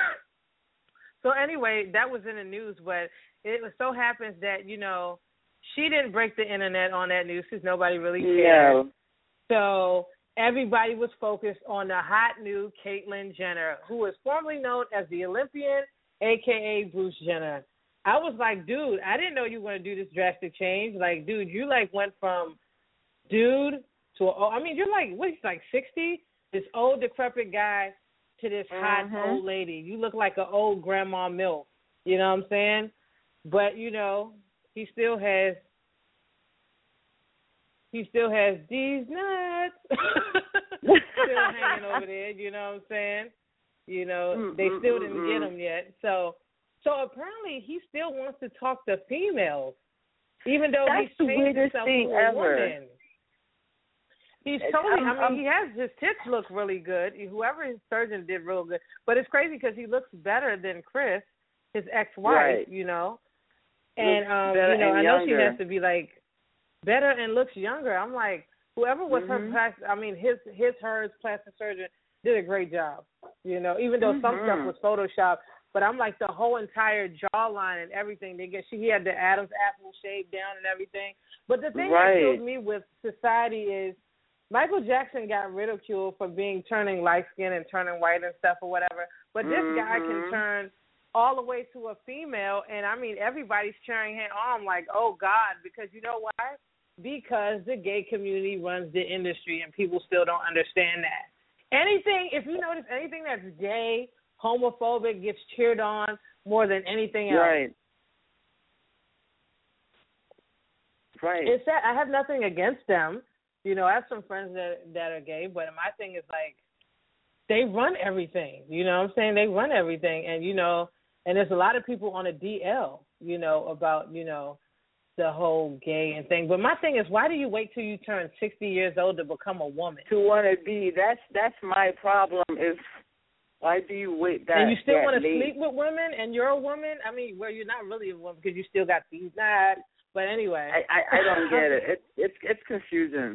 so anyway, that was in the news. But it so happens that, you know, she didn't break the internet on that news because nobody really cared. Yeah. So everybody was focused on the hot new Caitlyn Jenner, who is formerly known as the Olympian, a.k.a. Bruce Jenner. I was like, dude, I didn't know you were going to do this drastic change. Like, dude, you, like, went from dude to you're like, what, he's like 60? This old, decrepit guy to this hot old lady. You look like an old grandma MILF. You know what I'm saying? But, you know, he still has these nuts still hanging over there, you know what I'm saying? You know, they still didn't get him yet. So apparently he still wants to talk to females, even though he's changed himself to a woman. He's totally, he has, his tits look really good. Whoever his surgeon did real good. But it's crazy because he looks better than Chris, his ex-wife, you know. And, you know, I know she has to be, like, better and looks younger. I'm like, whoever was her hers plastic surgeon did a great job, you know, even though some stuff was Photoshopped. But I'm like, the whole entire jawline and everything, he had the Adam's apple shaved down and everything. But the thing that kills me with society is Michael Jackson got ridiculed for turning light-skinned and turning white and stuff or whatever. But this guy can turn all the way to a female, and, I mean, everybody's cheering him on like, oh, God, because you know why? Because the gay community runs the industry, and people still don't understand that. If you notice anything that's gay, homophobic, gets cheered on more than anything else. Right. It's that I have nothing against them. You know, I have some friends that are gay, but my thing is, like, they run everything. You know what I'm saying? They run everything. And, you know, and there's a lot of people on a DL, you know, about, you know, the whole gay and thing. But my thing is, why do you wait till you turn 60 years old to become a woman? To want to be. That's my problem is why do you wait that And you still want to late? sleep with women and you're a woman? I mean, well, you're not really a woman because you still got these nuts. But anyway. I don't get it. It's confusing.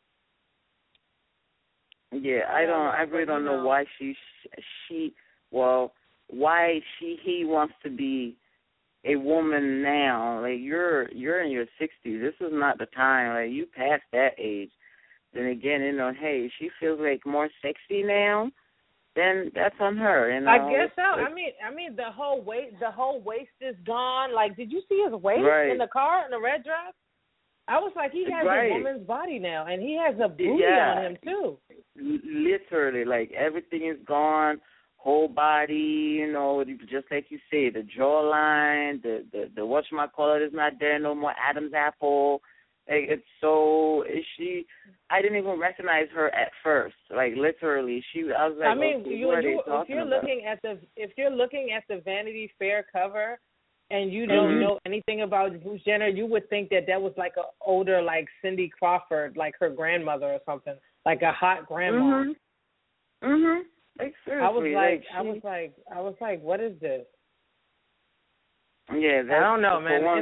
Yeah, I really don't know why he wants to be a woman now, like you're in your 60s. This is not the time. Like you past that age. Then again, hey, she feels like more sexy now. Then that's on her. I guess so. I mean, the whole waist is gone. Like, did you see his waist in the car in the red dress? I was like, he has a woman's body now, and he has a booty on him too. Literally, like everything is gone. Whole body, just like you say, the jawline, the whatchamacallit is not there no more. Adam's apple, like I didn't even recognize her at first. Like literally, I was like, if you're looking at the Vanity Fair cover, and you don't know anything about Bruce Jenner, you would think that was like an older, like Cindy Crawford, like her grandmother or something, like a hot grandma. Like seriously, I was like, what is this? Yeah, I don't know, man. The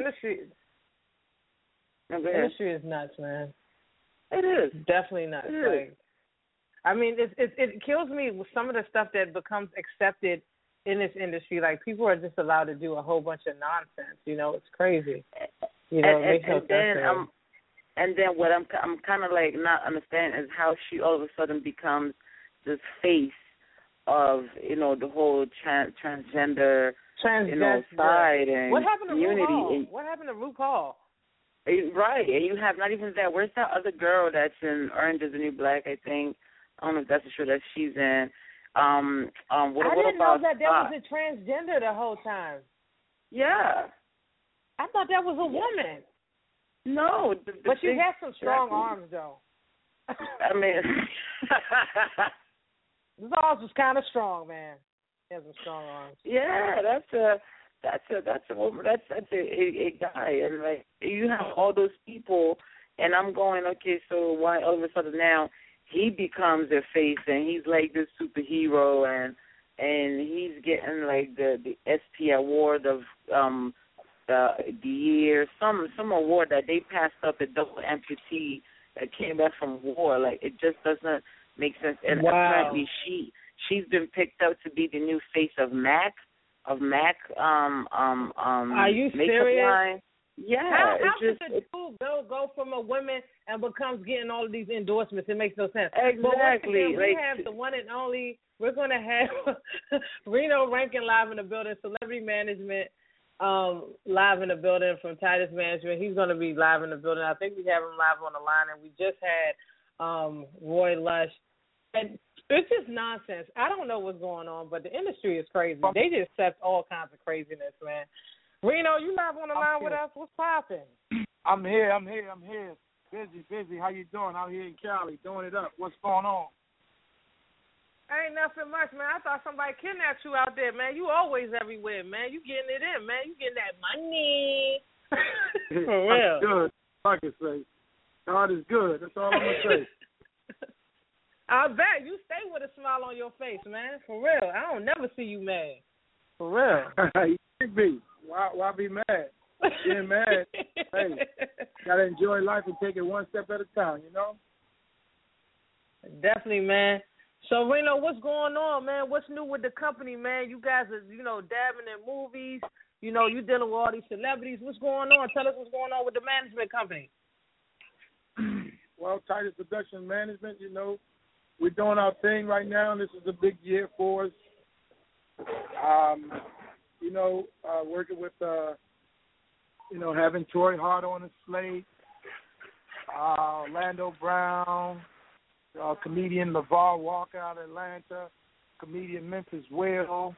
industry is nuts, man. It is definitely nuts. I mean, it kills me with some of the stuff that becomes accepted in this industry. Like people are just allowed to do a whole bunch of nonsense. It's crazy. It makes no sense. And then what I'm kind of like not understanding is how she all of a sudden becomes this face of the whole transgender side and what happened to community. RuPaul? What happened to RuPaul? Right, and you have not even that. Where's that other girl that's in Orange Is the New Black? I think I don't know if that's the show that she's in. I didn't know that was a transgender the whole time. Yeah, I thought that was a woman. No, but she has some strong arms though. I mean. His arms was kind of strong, man. He has some strong arms. Yeah, that's a woman. That's a guy, and like you have all those people, and I'm going, okay, so why all of a sudden now he becomes their face, and he's like this superhero, and he's getting like the SP award of the year, some award that they passed up a double amputee that came back from war. Like it just doesn't make sense. And apparently she's been picked up to be the new face of MAC. Are you serious? Line. Yeah. How does a dude go from a woman and becomes getting all of these endorsements? It makes no sense. Exactly. But we have the one and only. We're going to have Reno Rankin live in the building, Celebrity Management live in the building from Titus Management. He's going to be live in the building. I think we have him live on the line, and we just had Roy Lush. And it's just nonsense. I don't know what's going on, but the industry is crazy. They just accept all kinds of craziness, man. Reno, you live on the line with us? What's popping? I'm here. Busy. How you doing out here in Cali? Doing it up. What's going on? Ain't nothing much, man. I thought somebody kidnapped you out there, man. You always everywhere, man. You getting it in, man. You getting that money. For real. Good. I can say. God is good. That's all I'm going to say. I bet you stay with a smile on your face, man. For real. I don't never see you mad. For real. You should be. Why be mad? Being mad, hey, gotta enjoy life and take it one step at a time, you know? Definitely, man. So, Reno, what's going on, man? What's new with the company, man? You guys are, dabbing in movies. You dealing with all these celebrities. What's going on? Tell us what's going on with the management company. Well, Titus Production Management, we're doing our thing right now, and this is a big year for us. Working with, having Troy Hart on the slate, Orlando Brown, comedian LeVar Walker out of Atlanta, comedian Memphis Will,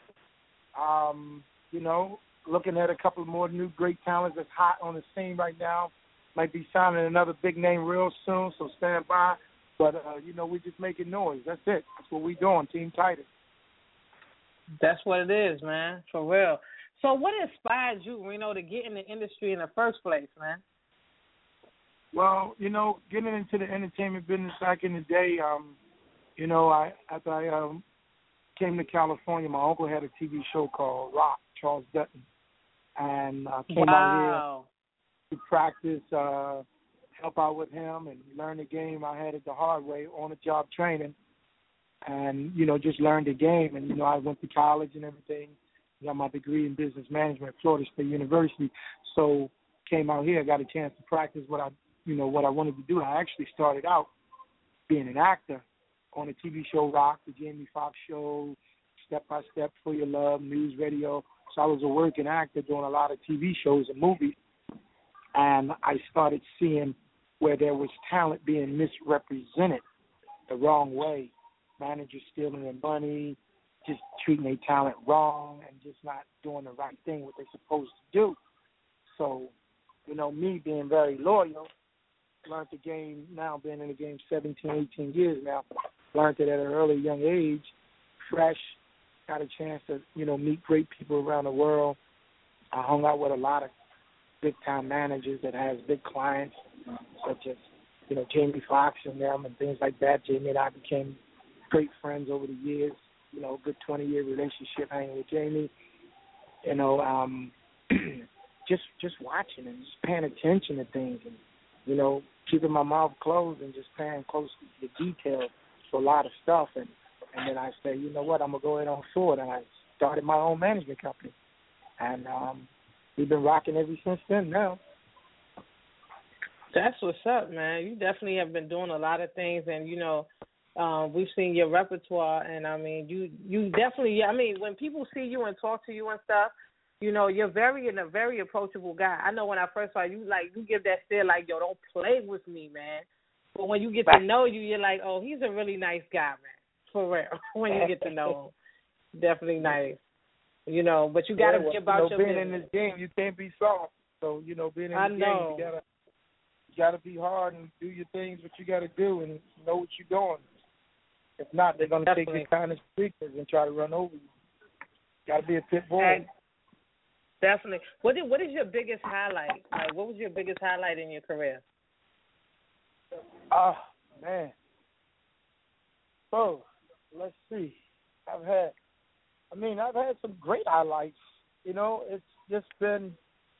looking at a couple more new great talents that's hot on the scene right now. Might be signing another big name real soon, so stand by. But, we're just making noise. That's it. That's what we're doing, Team Titus. That's what it is, man, for real. So what inspired you, Reno, to get in the industry in the first place, man? Well, getting into the entertainment business back in the day, after I came to California, my uncle had a TV show called Rock, Charles Dutton. And I came out here to practice, help out with him and learn the game. I had it the hard way, on-the-job training, and, just learned the game. And, I went to college and everything, got my degree in business management at Florida State University. So came out here, got a chance to practice what I wanted to do. I actually started out being an actor on a TV show, Rock, the Jamie Foxx show, Step by Step, For Your Love, News Radio. So I was a working actor doing a lot of TV shows and movies. And I started seeing where there was talent being misrepresented the wrong way. Managers stealing their money, just treating their talent wrong, and just not doing the right thing, what they're supposed to do. So, me being very loyal, learned the game now, been in the game 17, 18 years now, learned it at an early young age, fresh, got a chance to, meet great people around the world. I hung out with a lot of big-time managers that has big clients, such as, Jamie Foxx and them and things like that. Jamie and I became great friends over the years, good 20-year relationship hanging with Jamie. Just watching and just paying attention to things and, keeping my mouth closed and just paying close to the details for a lot of stuff. And then I say, you know what, I'm going to go ahead on forward. And I started my own management company. And we've been rocking ever since then now. That's what's up, man. You definitely have been doing a lot of things, and we've seen your repertoire, and I mean, you definitely. I mean, when people see you and talk to you and stuff, you're a very approachable guy. I know when I first saw you, you give that stare like, yo, don't play with me, man. But when you get to know you, you're like, oh, he's a really nice guy, man. For real. When you get to know him, definitely nice. But you got to be about your being business. in this game, you can't be soft. So being in this game, you gotta be hard and do your things, what you gotta do, and know what you're doing. If not, they're gonna take your kind of speakers and try to run over you. Gotta be a pit bull. Definitely. What is your biggest highlight? What was your biggest highlight in your career? Man. So let's see. I've had some great highlights. It's just been.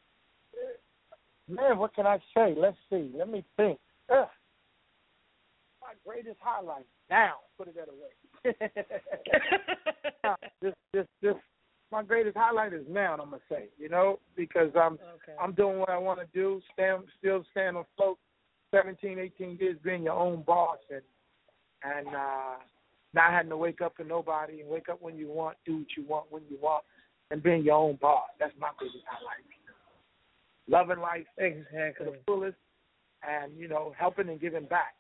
Man, what can I say? Let's see. Let me think. My greatest highlight now. Put it that way. This. My greatest highlight is now. I'm gonna say, because I'm doing what I want to do. Still stand afloat. 17, 18 years being your own boss and not having to wake up for nobody and wake up when you want, do what you want when you want, and being your own boss. That's my greatest highlight. Loving life to the fullest, and helping and giving back.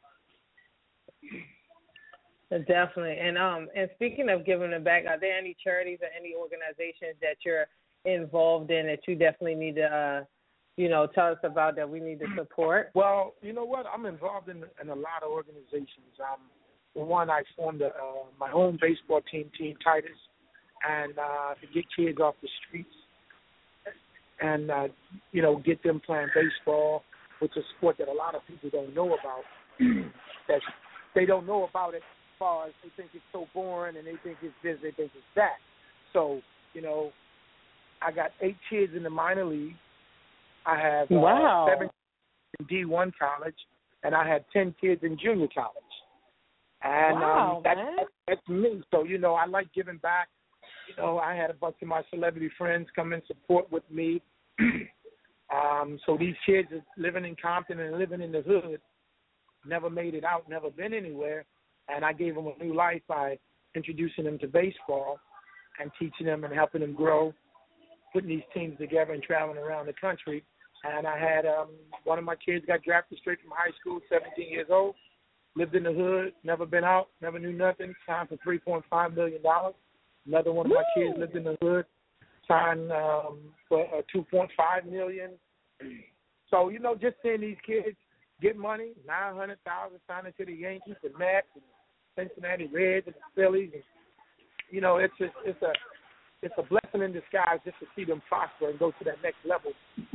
Definitely, and speaking of giving them back, are there any charities or any organizations that you're involved in that you definitely need to, tell us about that we need to support? Well, you know what, I'm involved in a lot of organizations. For one, I formed my own baseball team, Team Titus, and to get kids off the streets. And, get them playing baseball, which is a sport that a lot of people don't know about. That they don't know about it as far as they think it's so boring and they think it's this, they think it's that. So, I got 8 kids in the minor league. I have 7 in D1 college, and I had 10 kids in junior college. And that's me. So, I like giving back. I had a bunch of my celebrity friends come and support with me. So these kids are living in Compton and living in the hood, never made it out, never been anywhere, and I gave them a new life by introducing them to baseball and teaching them and helping them grow, putting these teams together and traveling around the country. And I had one of my kids got drafted straight from high school, 17 years old, lived in the hood, never been out, never knew nothing, signed for $3.5 million. Another one of my kids lived in the hood, signed for $2.5 million. So, just seeing these kids get money, $900,000 signing to the Yankees, the Mets, and Cincinnati Reds, and the Phillies. And, it's a blessing in disguise just to see them prosper and go to that next level.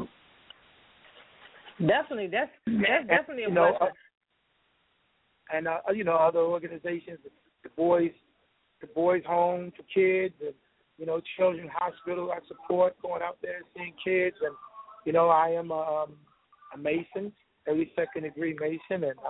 Definitely, that's definitely a blessing. And other organizations, the boys' home for kids, and children's hospital I support, going out there and seeing kids. And I am a Mason, 32nd degree Mason, and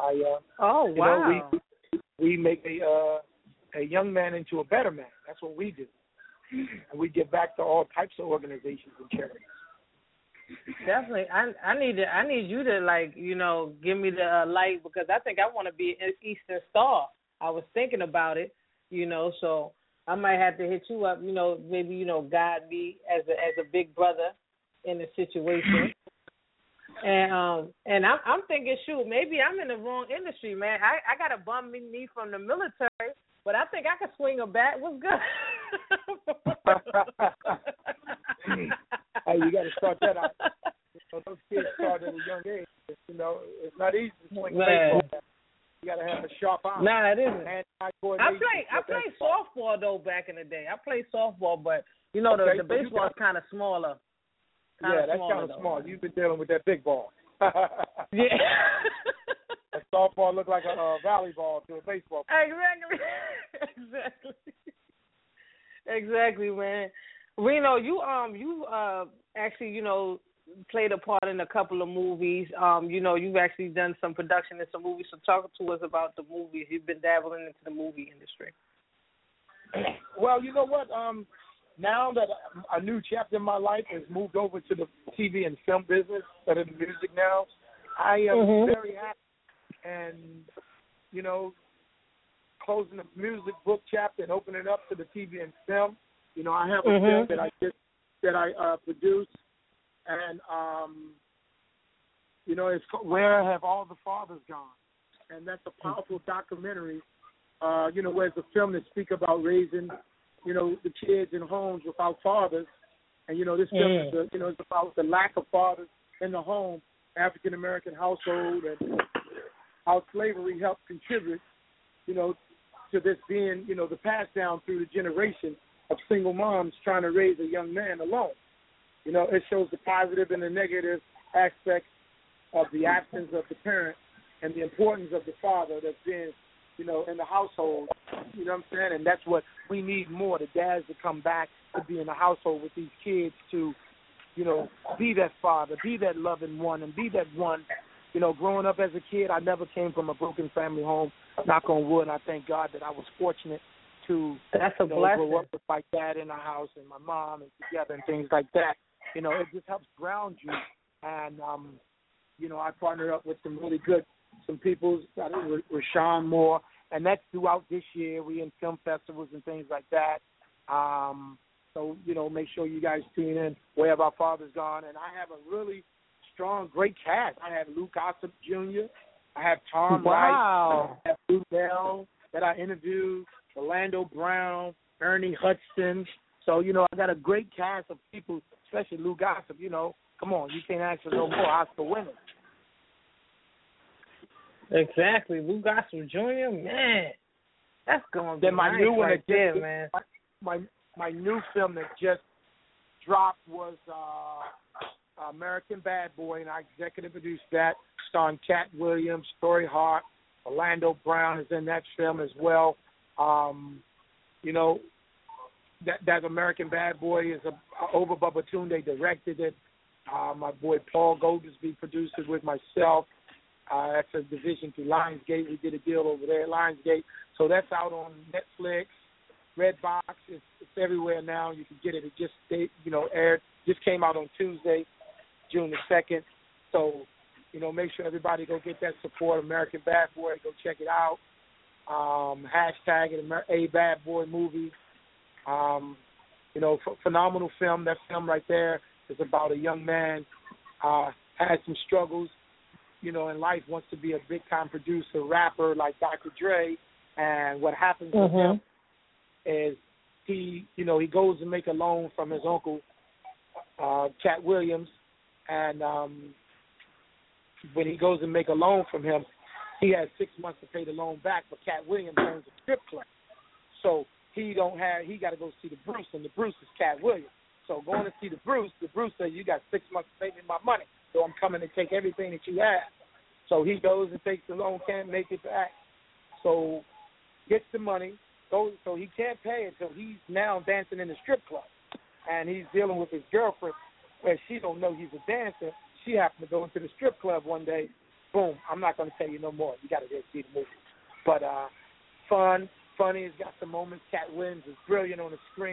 I we make a young man into a better man. That's what we do. and we give back to all types of organizations and charities. Definitely, I need you to, like, you know, give me the light, because I think I want to be an Eastern Star. I was thinking about it, you know, so I might have to hit you up, you know, maybe, you know, guide me as a big brother in the situation. And I'm thinking, shoot, maybe I'm in the wrong industry, man. I got a bum knee from the military, but I think I can swing a bat. What's good? Hey, you got to start that out. You know, those kids start at a young age. You know, it's not easy to swing a baseball. You got to have a sharp arm. Nah, it isn't. I played softball though back in the day. I played softball, but you know the baseball is kind of smaller. Yeah, that's kind of small. You've been dealing with that big ball. Yeah. A softball look like a volleyball to a baseball. Exactly, man. Reno, you actually, you know, played a part in a couple of movies. You know, you've actually done some production in some movies. So talk to us about the movies. You've been dabbling into the movie industry. Well, you know what? Now that a new chapter in my life has moved over to the TV and film business instead of the music now, I am very happy. And, you know, closing the music book chapter and opening it up to the TV and film. You know, I have a film that I produced, and you know, it's called Where Have All the Fathers Gone? And that's a powerful documentary. You know, where it's a film that speaks about raising, you know, the kids in homes without fathers, and you know, this film is you know, it's about the lack of fathers in the home, African American household, and how slavery helped contribute, you know, to this being, you know, the pass down through the generation of single moms trying to raise a young man alone. You know, it shows the positive and the negative aspects of the absence of the parent and the importance of the father that's been, you know, in the household. You know what I'm saying? And that's what we need more, the dads to come back to be in the household with these kids to, you know, be that father, be that loving one, and be that one. You know, growing up as a kid, I never came from a broken family home. Knock on wood, and I thank God that I was fortunate to grow up with my dad in the house and my mom and together and things like that. You know, it just helps ground you. And, you know, I partnered up with some people, Rashawn Moore, and that's throughout this year. We in film festivals and things like that. So, you know, make sure you guys tune in, Where Have Our Fathers Gone. And I have a really strong, great cast. I have Luke Gossip Jr., I have Tom Wright, I have Lou Bell that I interviewed, Orlando Brown, Ernie Hudson. So, you know, I got a great cast of people, especially Lou Gossip. You know, come on, you can't ask for no more Oscar winners. Exactly. Lou Gossip Jr., man, that's going to be then my nice new one right there, man. My new film that just dropped was American Bad Boy, and I executive produced that, starring Cat Williams, Story Hart, Orlando Brown is in that film as well. You know, that American Bad Boy is Over Babatunde directed it. My boy Paul Goldsby produced it with myself. That's a division through Lionsgate. We did a deal over there at Lionsgate. So that's out on Netflix, Redbox. It's everywhere now. You can get it. It just aired. Just came out on Tuesday, June the 2nd. So, you know, make sure everybody go get that support. American Bad Boy, go check it out. Hashtag it, A Bad Boy Movie. You know, phenomenal film. That film right there is about a young man, has some struggles, you know, in life, wants to be a big-time producer, rapper like Dr. Dre, and what happens with him is he goes to make a loan from his uncle, Cat Williams, and when he goes to make a loan from him, he has 6 months to pay the loan back, but Cat Williams owns a strip club. So he got to go see the Bruce, and the Bruce is Cat Williams. So going to see the Bruce says, you got 6 months to pay me my money, so I'm coming to take everything that you have. So he goes and takes the loan, can't make it back. So gets the money, so he can't pay it, so he's now dancing in the strip club. And he's dealing with his girlfriend, where she don't know he's a dancer. She happened to go into the strip club one day. Boom, I'm not going to tell you no more. You got to go see the movie. But funny, it's got some moments. Cat Williams is brilliant on the screen.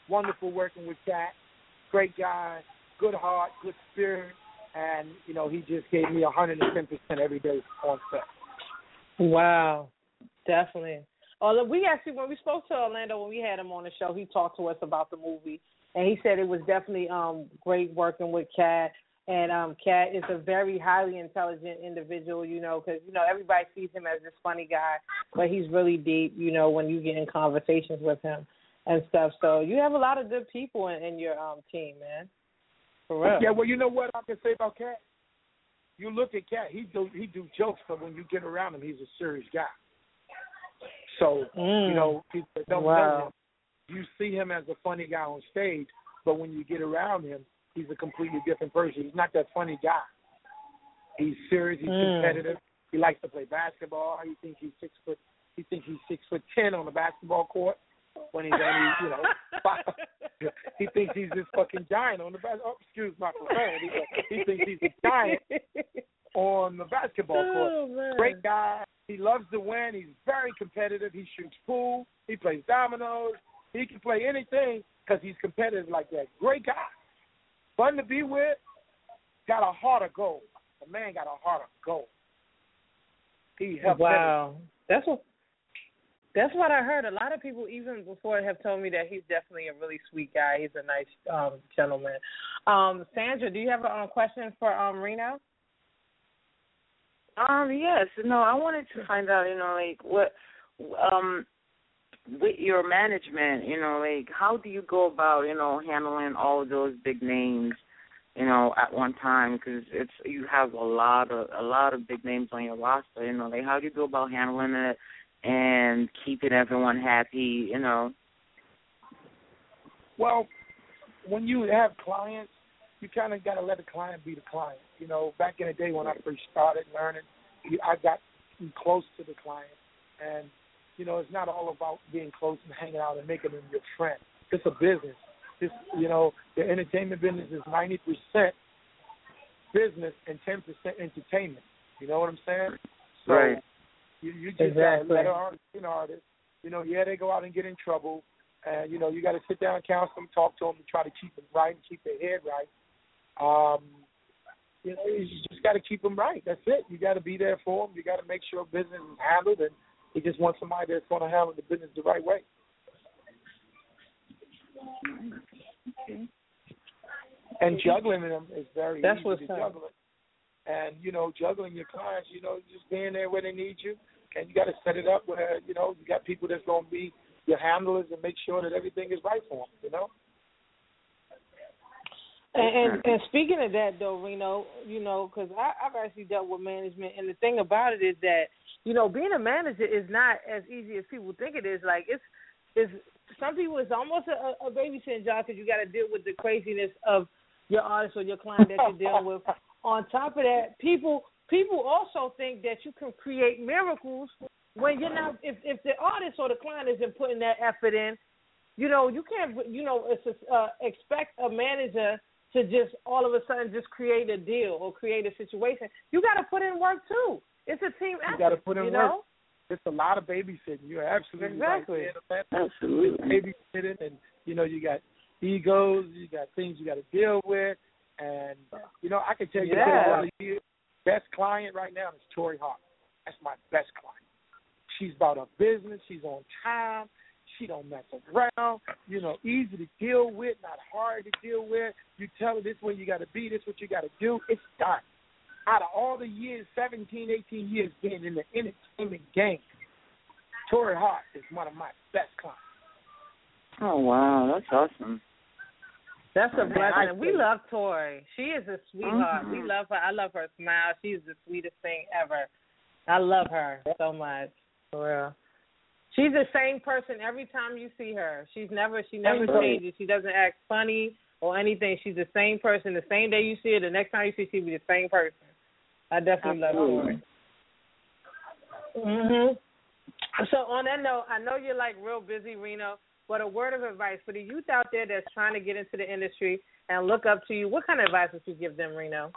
wonderful working with Cat. Great guy, good heart, good spirit, and, he just gave me 110% every day on set. Wow, definitely. We actually, when we spoke to Orlando, when we had him on the show, he talked to us about the movie, and he said it was definitely great working with Cat. And Cat is a very highly intelligent individual, because, everybody sees him as this funny guy, but he's really deep, when you get in conversations with him and stuff. So you have a lot of good people in your team, man. For real. Yeah, well, you know what I can say about Cat? You look at Cat, he do jokes, but when you get around him, he's a serious guy. So, people that don't know him, you see him as a funny guy on stage, but when you get around him, he's a completely different person. He's not that funny guy. He's serious. He's competitive. He likes to play basketball. He thinks he's 6'10" on the basketball court when he's only 5. He thinks he's this fucking giant on the basketball. Oh, excuse my profanity. He thinks he's a giant on the basketball court. Oh, great guy. He loves to win. He's very competitive. He shoots pool. He plays dominoes. He can play anything because he's competitive like that. Great guy. Fun to be with. Got a heart of gold. The man got a heart of gold. He helped. Wow. That's what I heard. A lot of people, even before, have told me that he's definitely a really sweet guy. He's a nice gentleman. Sandra, do you have a question for Reno? Yes. No, I wanted to find out, what, with your management, how do you go about, handling all of those big names, at one time? Because you have a lot of big names on your roster. How do you go about handling it and keeping everyone happy? Well, when you have clients, you kind of got to let the client be the client. Back in the day when I first started learning, I got close to the client, and it's not all about being close and hanging out and making them your friend. It's a business. The entertainment business is 90% business and 10% entertainment. You know what I'm saying? So right. You just got to let an artist be an artist. They go out and get in trouble, and you got to sit down and counsel them, talk to them, and try to keep them right and keep their head right. You just got to keep them right. That's it. You got to be there for them. You got to make sure business is handled, and you just want somebody that's going to handle the business the right way. Okay. And juggling them is very That's easy what's to juggle it. And, juggling your clients, just being there where they need you. And you got to set it up where, you got people that's going to be your handlers and make sure that everything is right for them, And speaking of that, though, Reno, because I've actually dealt with management, and the thing about it is that, being a manager is not as easy as people think it is. Like, it's some people, it's almost a babysitting job because you got to deal with the craziness of your artist or your client that you're dealing with. On top of that, people also think that you can create miracles when you're not. If the artist or the client isn't putting that effort in, you can't. Expect a manager to just all of a sudden just create a deal or create a situation. You got to put in work too. It's a team effort. You got to put in work. It's a lot of babysitting. You're absolutely exactly right. Absolutely. Babysitting, and you got egos, you got things you got to deal with, and I can tell you the best client right now is Tori Hart. That's my best client. She's about her business. She's on time. She don't mess around. Easy to deal with, not hard to deal with. You tell her this way you got to be, this what you got to do. It's done. Out of all the years, 17, 18 years being in the entertainment game, Tori Hart is one of my best clients. Oh, wow. That's awesome. That's a blessing. We love Tori. She is a sweetheart. Mm-hmm. We love her. I love her smile. She's the sweetest thing ever. I love her so much. For real. She's the same person every time you see her. She never changes. She doesn't act funny or anything. She's the same person. The same day you see her, the next time you see her, she'll be the same person. I definitely love Tori. So on that note, I know you're real busy, Reno, but a word of advice for the youth out there that's trying to get into the industry and look up to you. What kind of advice would you give them, Reno?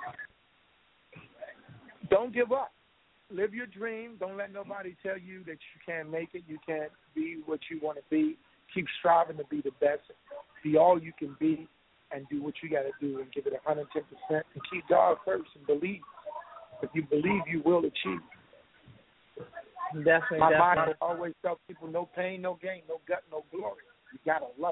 Don't give up. Live your dream. Don't let nobody tell you that you can't make it. You can't be what you want to be. Keep striving to be the best. be all you can be and do what you got to do and give it 110% and keep God first and believe. If you believe, you will achieve. Definitely. My motto always tells people, no pain, no gain, no gut, no glory. You got to love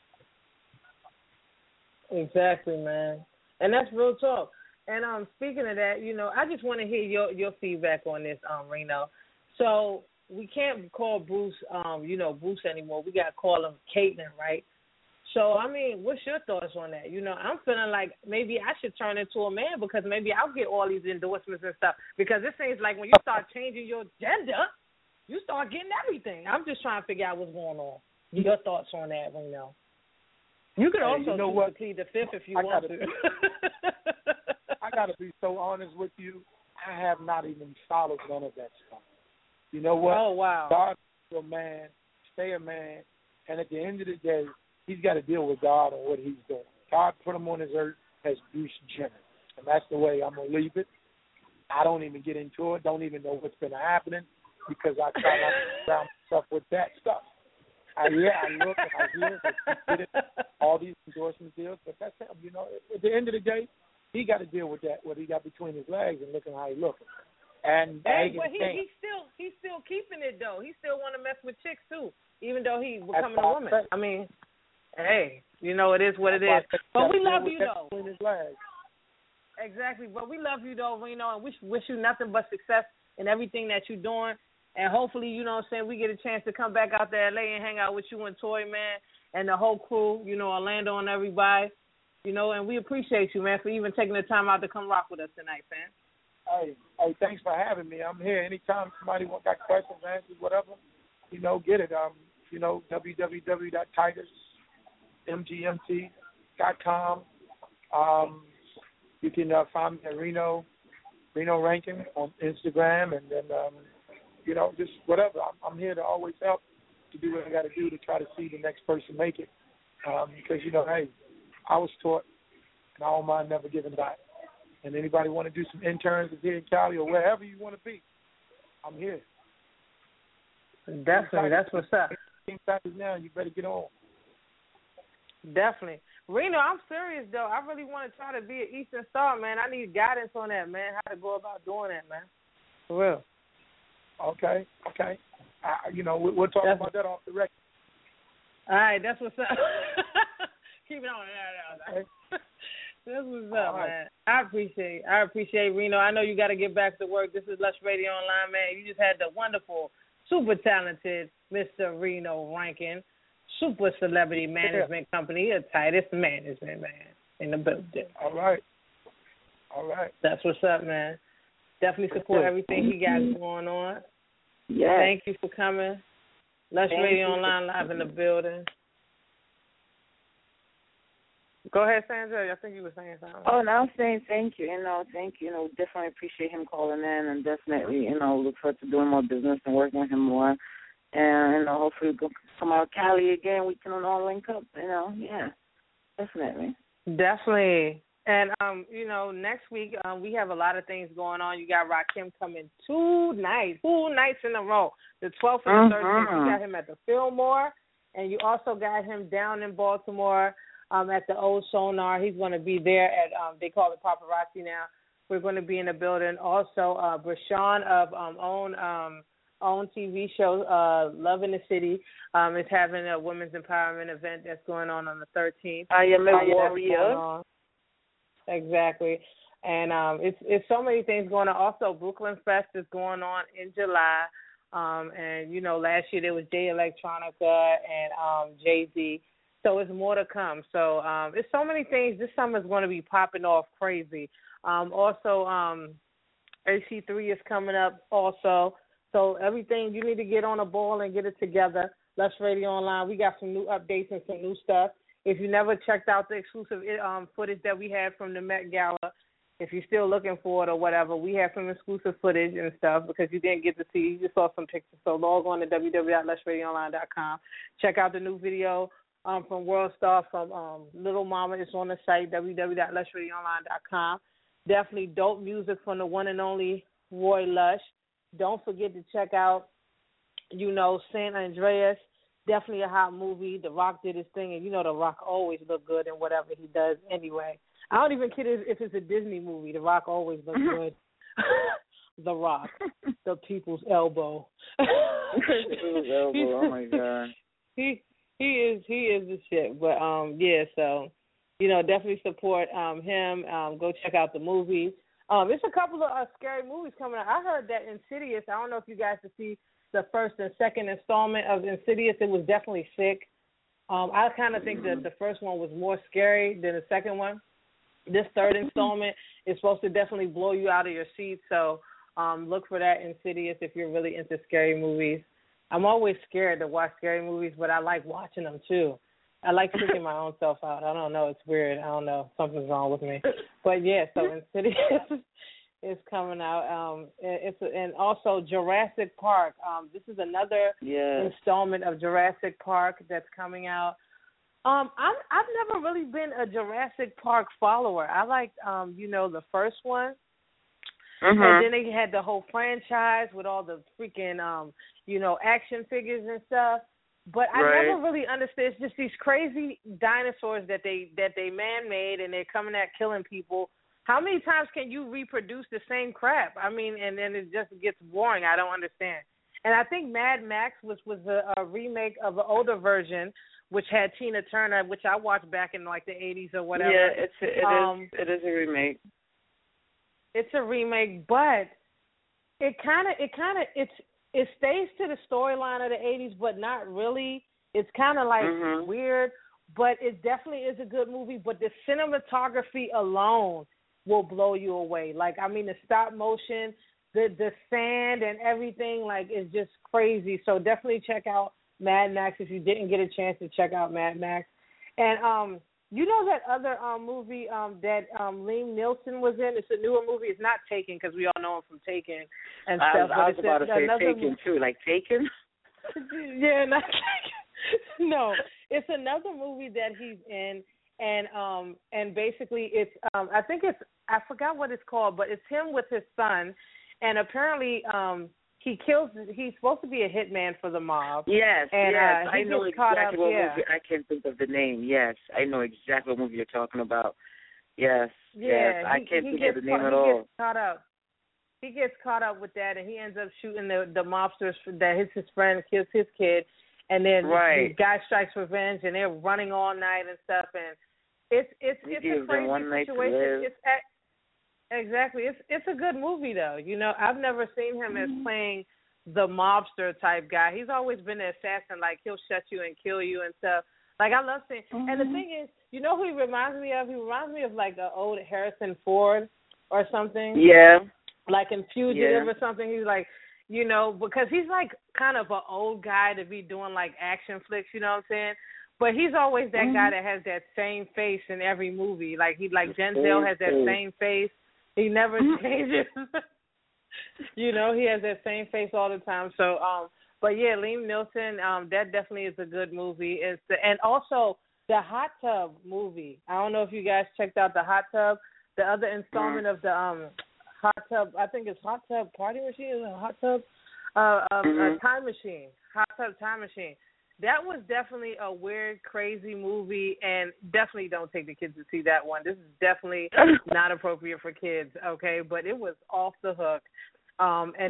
it. Exactly, man. And that's real talk. And speaking of that, I just want to hear your feedback on this, Reno. So we can't call Bruce, Bruce anymore. We got to call him Caitlin, right? So, I mean, what's your thoughts on that? I'm feeling like maybe I should turn into a man because maybe I'll get all these endorsements and stuff. Because it seems like when you start changing your gender, you start getting everything. I'm just trying to figure out what's going on. Your thoughts on that, Reno? You could also plead the fifth if you want to. I got to be so honest with you. I have not even followed none of that stuff. You know what? Oh, wow. God is a man, stay a man, and at the end of the day, he's got to deal with God on what he's doing. God put him on this earth as Bruce Jenner, and that's the way I'm going to leave it. I don't even get into it, don't even know what's been happening because I try not to surround myself with that stuff. I look and I hear that he did all these endorsement deals, but that's him. At the end of the day, he got to deal with that, what he got between his legs and looking how he looking. And but he's still keeping it though. He still want to mess with chicks too, even though he's becoming a woman. I mean, hey, it is what it is. But we love you though. Exactly. But we love you though, Reno, and we wish you nothing but success in everything that you're doing. And hopefully, we get a chance to come back out to LA and hang out with you and Toy Man and the whole crew, Orlando and everybody. And we appreciate you, man, for even taking the time out to come rock with us tonight, fam. Hey, thanks for having me. I'm here anytime somebody got questions, answers, whatever. Get it. www.tigersmgmt.com. You can find me at Reno Rankin on Instagram, and then just whatever. I'm here to always help to do what I got to do to try to see the next person make it. Because hey, I was taught, and I don't mind never giving back. And anybody want to do some interns here in Cali or wherever you want to be, I'm here. Definitely, that's what's up. Now, you better get on. Definitely. Reno, I'm serious, though. I really want to try to be an Eastern Star, man. I need guidance on that, man, how to go about doing that, man. For real. Okay. We'll talk about that off the record. All right, that's what's up. Keep it on. That's what's up, right, man. I appreciate Reno. I know you got to get back to work. This is Lush Radio Online, man. You just had the wonderful, super talented Mr. Reno Rankin, super celebrity management company, the tightest management, man, in the building. All right. That's what's up, man. Definitely support everything he got going on. Yeah. Thank you for coming. Lush Radio Online live in the building. Go ahead, Sandra. I think you were saying something. Oh, no, I'm saying thank you. Thank you. Definitely appreciate him calling in, and definitely, look forward to doing more business and working with him more. And, hopefully we'll come out of Cali again. We can all link up, yeah, definitely. Definitely. And, next week we have a lot of things going on. You got Rakim coming 2 nights in a row, the 12th and the 13th. You got him at the Fillmore, and you also got him down in Baltimore at the old Sonar. He's going to be there at, they call it Paparazzi now. We're going to be in the building. Also, Brashawn of own TV show, Love in the City, is having a women's empowerment event that's going on the 13th. I am a warrior. Exactly. And it's so many things going on. Also, Brooklyn Fest is going on in July. And, last year there was Jay Electronica and Jay-Z. So it's more to come. So it's so many things. This summer is going to be popping off crazy. Also, AC3 is coming up also. So everything, you need to get on a ball and get it together. Lush Radio Online, we got some new updates and some new stuff. If you never checked out the exclusive footage that we had from the Met Gala, if you're still looking for it or whatever, we have some exclusive footage and stuff because you didn't get to see. You just saw some pictures. So log on to www.lushradioonline.com. Check out the new video from World Star from Little Mama. It's on the site, www.lushradioonline.com. Definitely dope music from the one and only Roy Lush. Don't forget to check out, San Andreas. definitely a hot movie. The Rock did his thing, and you know The Rock always look good in whatever he does anyway. I don't even care if it's a Disney movie. The Rock always looks good. The Rock, the people's elbow. People's elbow. Oh my God. He is the shit. But yeah, so definitely support him. Go check out the movie. There's a couple of scary movies coming out. I heard that Insidious. I don't know if you guys have seen the first and second installment of Insidious. It was definitely sick. I kind of think that the first one was more scary than the second one. This third installment is supposed to definitely blow you out of your seat. So look for that Insidious if you're really into scary movies. I'm always scared to watch scary movies, but I like watching them too. I like freaking my own self out. I don't know. It's weird. I don't know. Something's wrong with me. But, yeah, so Insidious is coming out. And also Jurassic Park. This is another installment of Jurassic Park that's coming out. I've never really been a Jurassic Park follower. I liked, the first one. Mm-hmm. And then they had the whole franchise with all the freaking, action figures and stuff. But I never really understood. It's just these crazy dinosaurs that they man-made, and they're coming at killing people. How many times can you reproduce the same crap? I mean, and then it just gets boring. I don't understand. And I think Mad Max was a remake of an older version, which had Tina Turner, which I watched back in like the 80s or whatever. Yeah, it is a remake. It's a remake, but it stays to the storyline of the 80s, but not really. It's kind of like weird, but it definitely is a good movie. But the cinematography alone will blow you away. Like, I mean, the stop motion, the sand and everything, like, is just crazy. So definitely check out Mad Max if you didn't get a chance to check out Mad Max. And you know that other movie that Liam Neeson was in? It's a newer movie. It's not Taken because we all know him from Taken and stuff. I was about to say Taken too, like Taken? Yeah, not Taken. No, it's another movie that he's in, and basically it's I think it's, I forgot what it's called, but it's him with his son, and apparently he's supposed to be a hitman for the mob. Yes, and, yes. I know exactly what movie. I can't think of the name. Yes, I know exactly what movie you're talking about. Yes, yeah, yes. I can't think of the name at all. He gets caught up with that, and he ends up shooting the mobsters that hits his friend, kills his kid, and then the guy strikes revenge, and they're running all night and stuff, and it's a crazy situation. Exactly. It's a good movie, though. I've never seen him as playing the mobster type guy. He's always been an assassin, like he'll shut you and kill you and stuff. Like, I love seeing. And the thing is, you know who he reminds me of? He reminds me of like an old Harrison Ford or something. Yeah. Like in Fugitive or something. He's like, because he's like kind of an old guy to be doing like action flicks. You know what I'm saying? But he's always that guy that has that same face in every movie. Like Denzel has that same face. He never changes. He has that same face all the time. So, but yeah, Liam Neeson, that definitely is a good movie. And also the Hot Tub movie. I don't know if you guys checked out the Hot Tub, the other installment of the Hot Tub. I think it's Hot Tub Party Machine. Is it a Hot Tub? A Time Machine. Hot Tub Time Machine. That was definitely a weird, crazy movie, and definitely don't take the kids to see that one. This is definitely not appropriate for kids, okay? But it was off the hook. And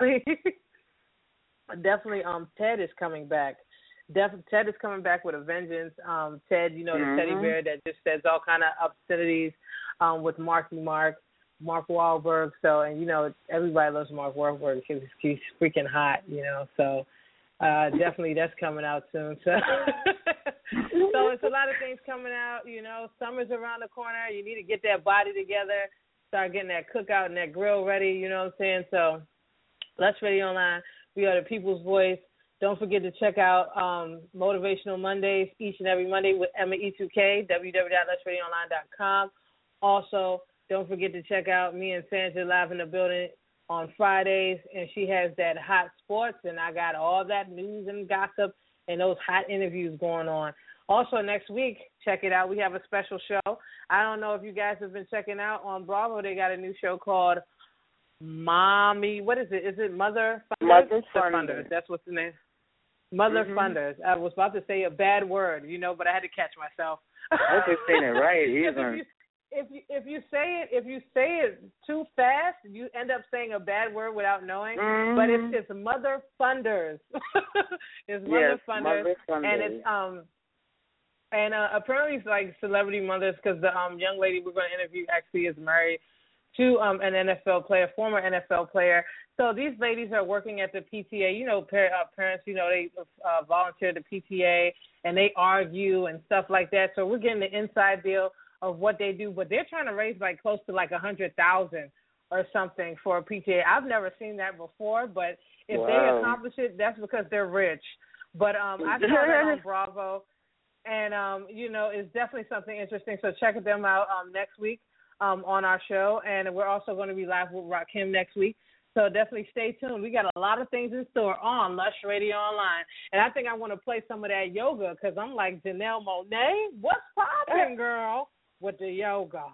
definitely Ted is coming back. Ted is coming back with a vengeance. Ted, the teddy bear that just says all kind of obscenities with Mark Wahlberg. So, and, everybody loves Mark Wahlberg because he's freaking hot, so... definitely that's coming out soon. So it's a lot of things coming out. Summer's around the corner. You need to get that body together, start getting that cookout and that grill ready, you know what I'm saying? So Let's Radio Online. We are the people's voice. Don't forget to check out Motivational Mondays each and every Monday with Emma E2K, www.letsradioonline.com. Also, don't forget to check out me and Sandra live in the building on Fridays, and she has that hot sports, and I got all that news and gossip and those hot interviews going on. Also, next week, check it out. We have a special show. I don't know if you guys have been checking out on Bravo. They got a new show called Mommy. What is it? Is it Mother Funders? Mother Funders. That's what's the name. Mother funders. I was about to say a bad word, but I had to catch myself. I hope you're saying it right, either. If you say it too fast, you end up saying a bad word without knowing. But it's mother funders. It's mother funders, and it's and apparently it's like celebrity mothers because the young lady we're going to interview actually is married to an NFL player, former NFL player. So these ladies are working at the PTA. Parents, they volunteer at the PTA and they argue and stuff like that. So we're getting the inside deal of what they do, but they're trying to raise close to $100,000 or something for a PTA. I've never seen that before, but if they accomplish it, that's because they're rich. But I saw that on Bravo, and it's definitely something interesting. So check them out next week on our show, and we're also going to be live with Rakim next week. So definitely stay tuned. We got a lot of things in store on Lush Radio Online. And I think I want to play some of that yoga because I'm like, Janelle Monáe, what's poppin', girl, with the yoga?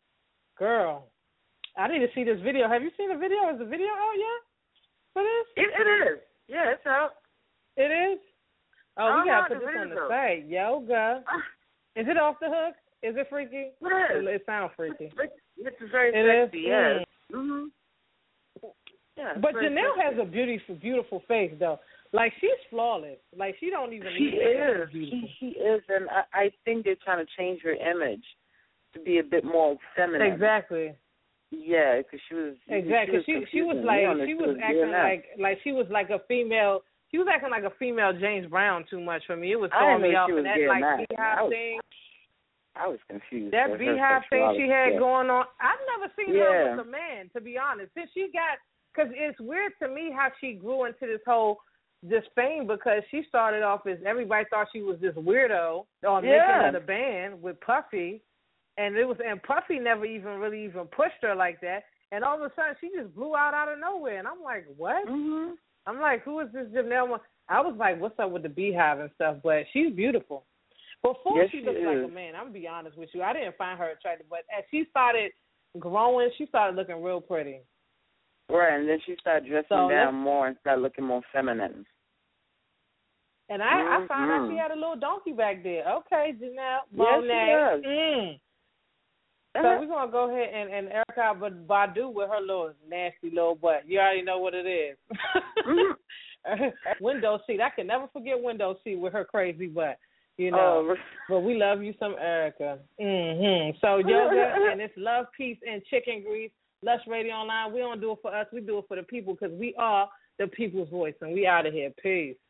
Girl, I need to see this video. Have you seen the video? Is the video out yet for this? It is. Yeah, it's out. It is? Oh, we got to put this on the site. Yoga. Is it off the hook? Is it freaky? It is. It sounds freaky. It's very sexy, yes. Mm-hmm. Yeah, but Janelle has a beautiful face, though. Like, she's flawless. Like, she don't even need to be beautiful. She is, and I think they're trying to change her image to be a bit more feminine. Exactly. Yeah, because she was. Exactly. She was acting like she was like a female. She was acting like a female James Brown too much for me. It was throwing me off. And that beehive thing. I was confused. That beehive thing she had going on. I've never seen her with a man, to be honest. Since she got. Because it's weird to me how she grew into this fame because she started off as everybody thought she was this weirdo on making of the band with Puffy, and Puffy never even pushed her like that, and all of a sudden she just blew out of nowhere, and I'm like, what? Mm-hmm. I'm like, who is this Janelle? I was like, what's up with the beehive and stuff? But she's beautiful. Before she looked like a man. I'm gonna be honest with you, I didn't find her attractive, but as she started growing, she started looking real pretty. Right, and then she started dressing down more and started looking more feminine. And I found out she had a little donkey back there. Okay, Janelle Monáe. Yes, So we're going to go ahead and Erykah Badu with her little nasty little butt. You already know what it is. Window seat. I can never forget window seat with her crazy butt. But we love you some Erykah. So yoga, and it's love, peace, and chicken grease. Lush Radio Online, we don't do it for us. We do it for the people because we are the people's voice, and we out of here. Peace.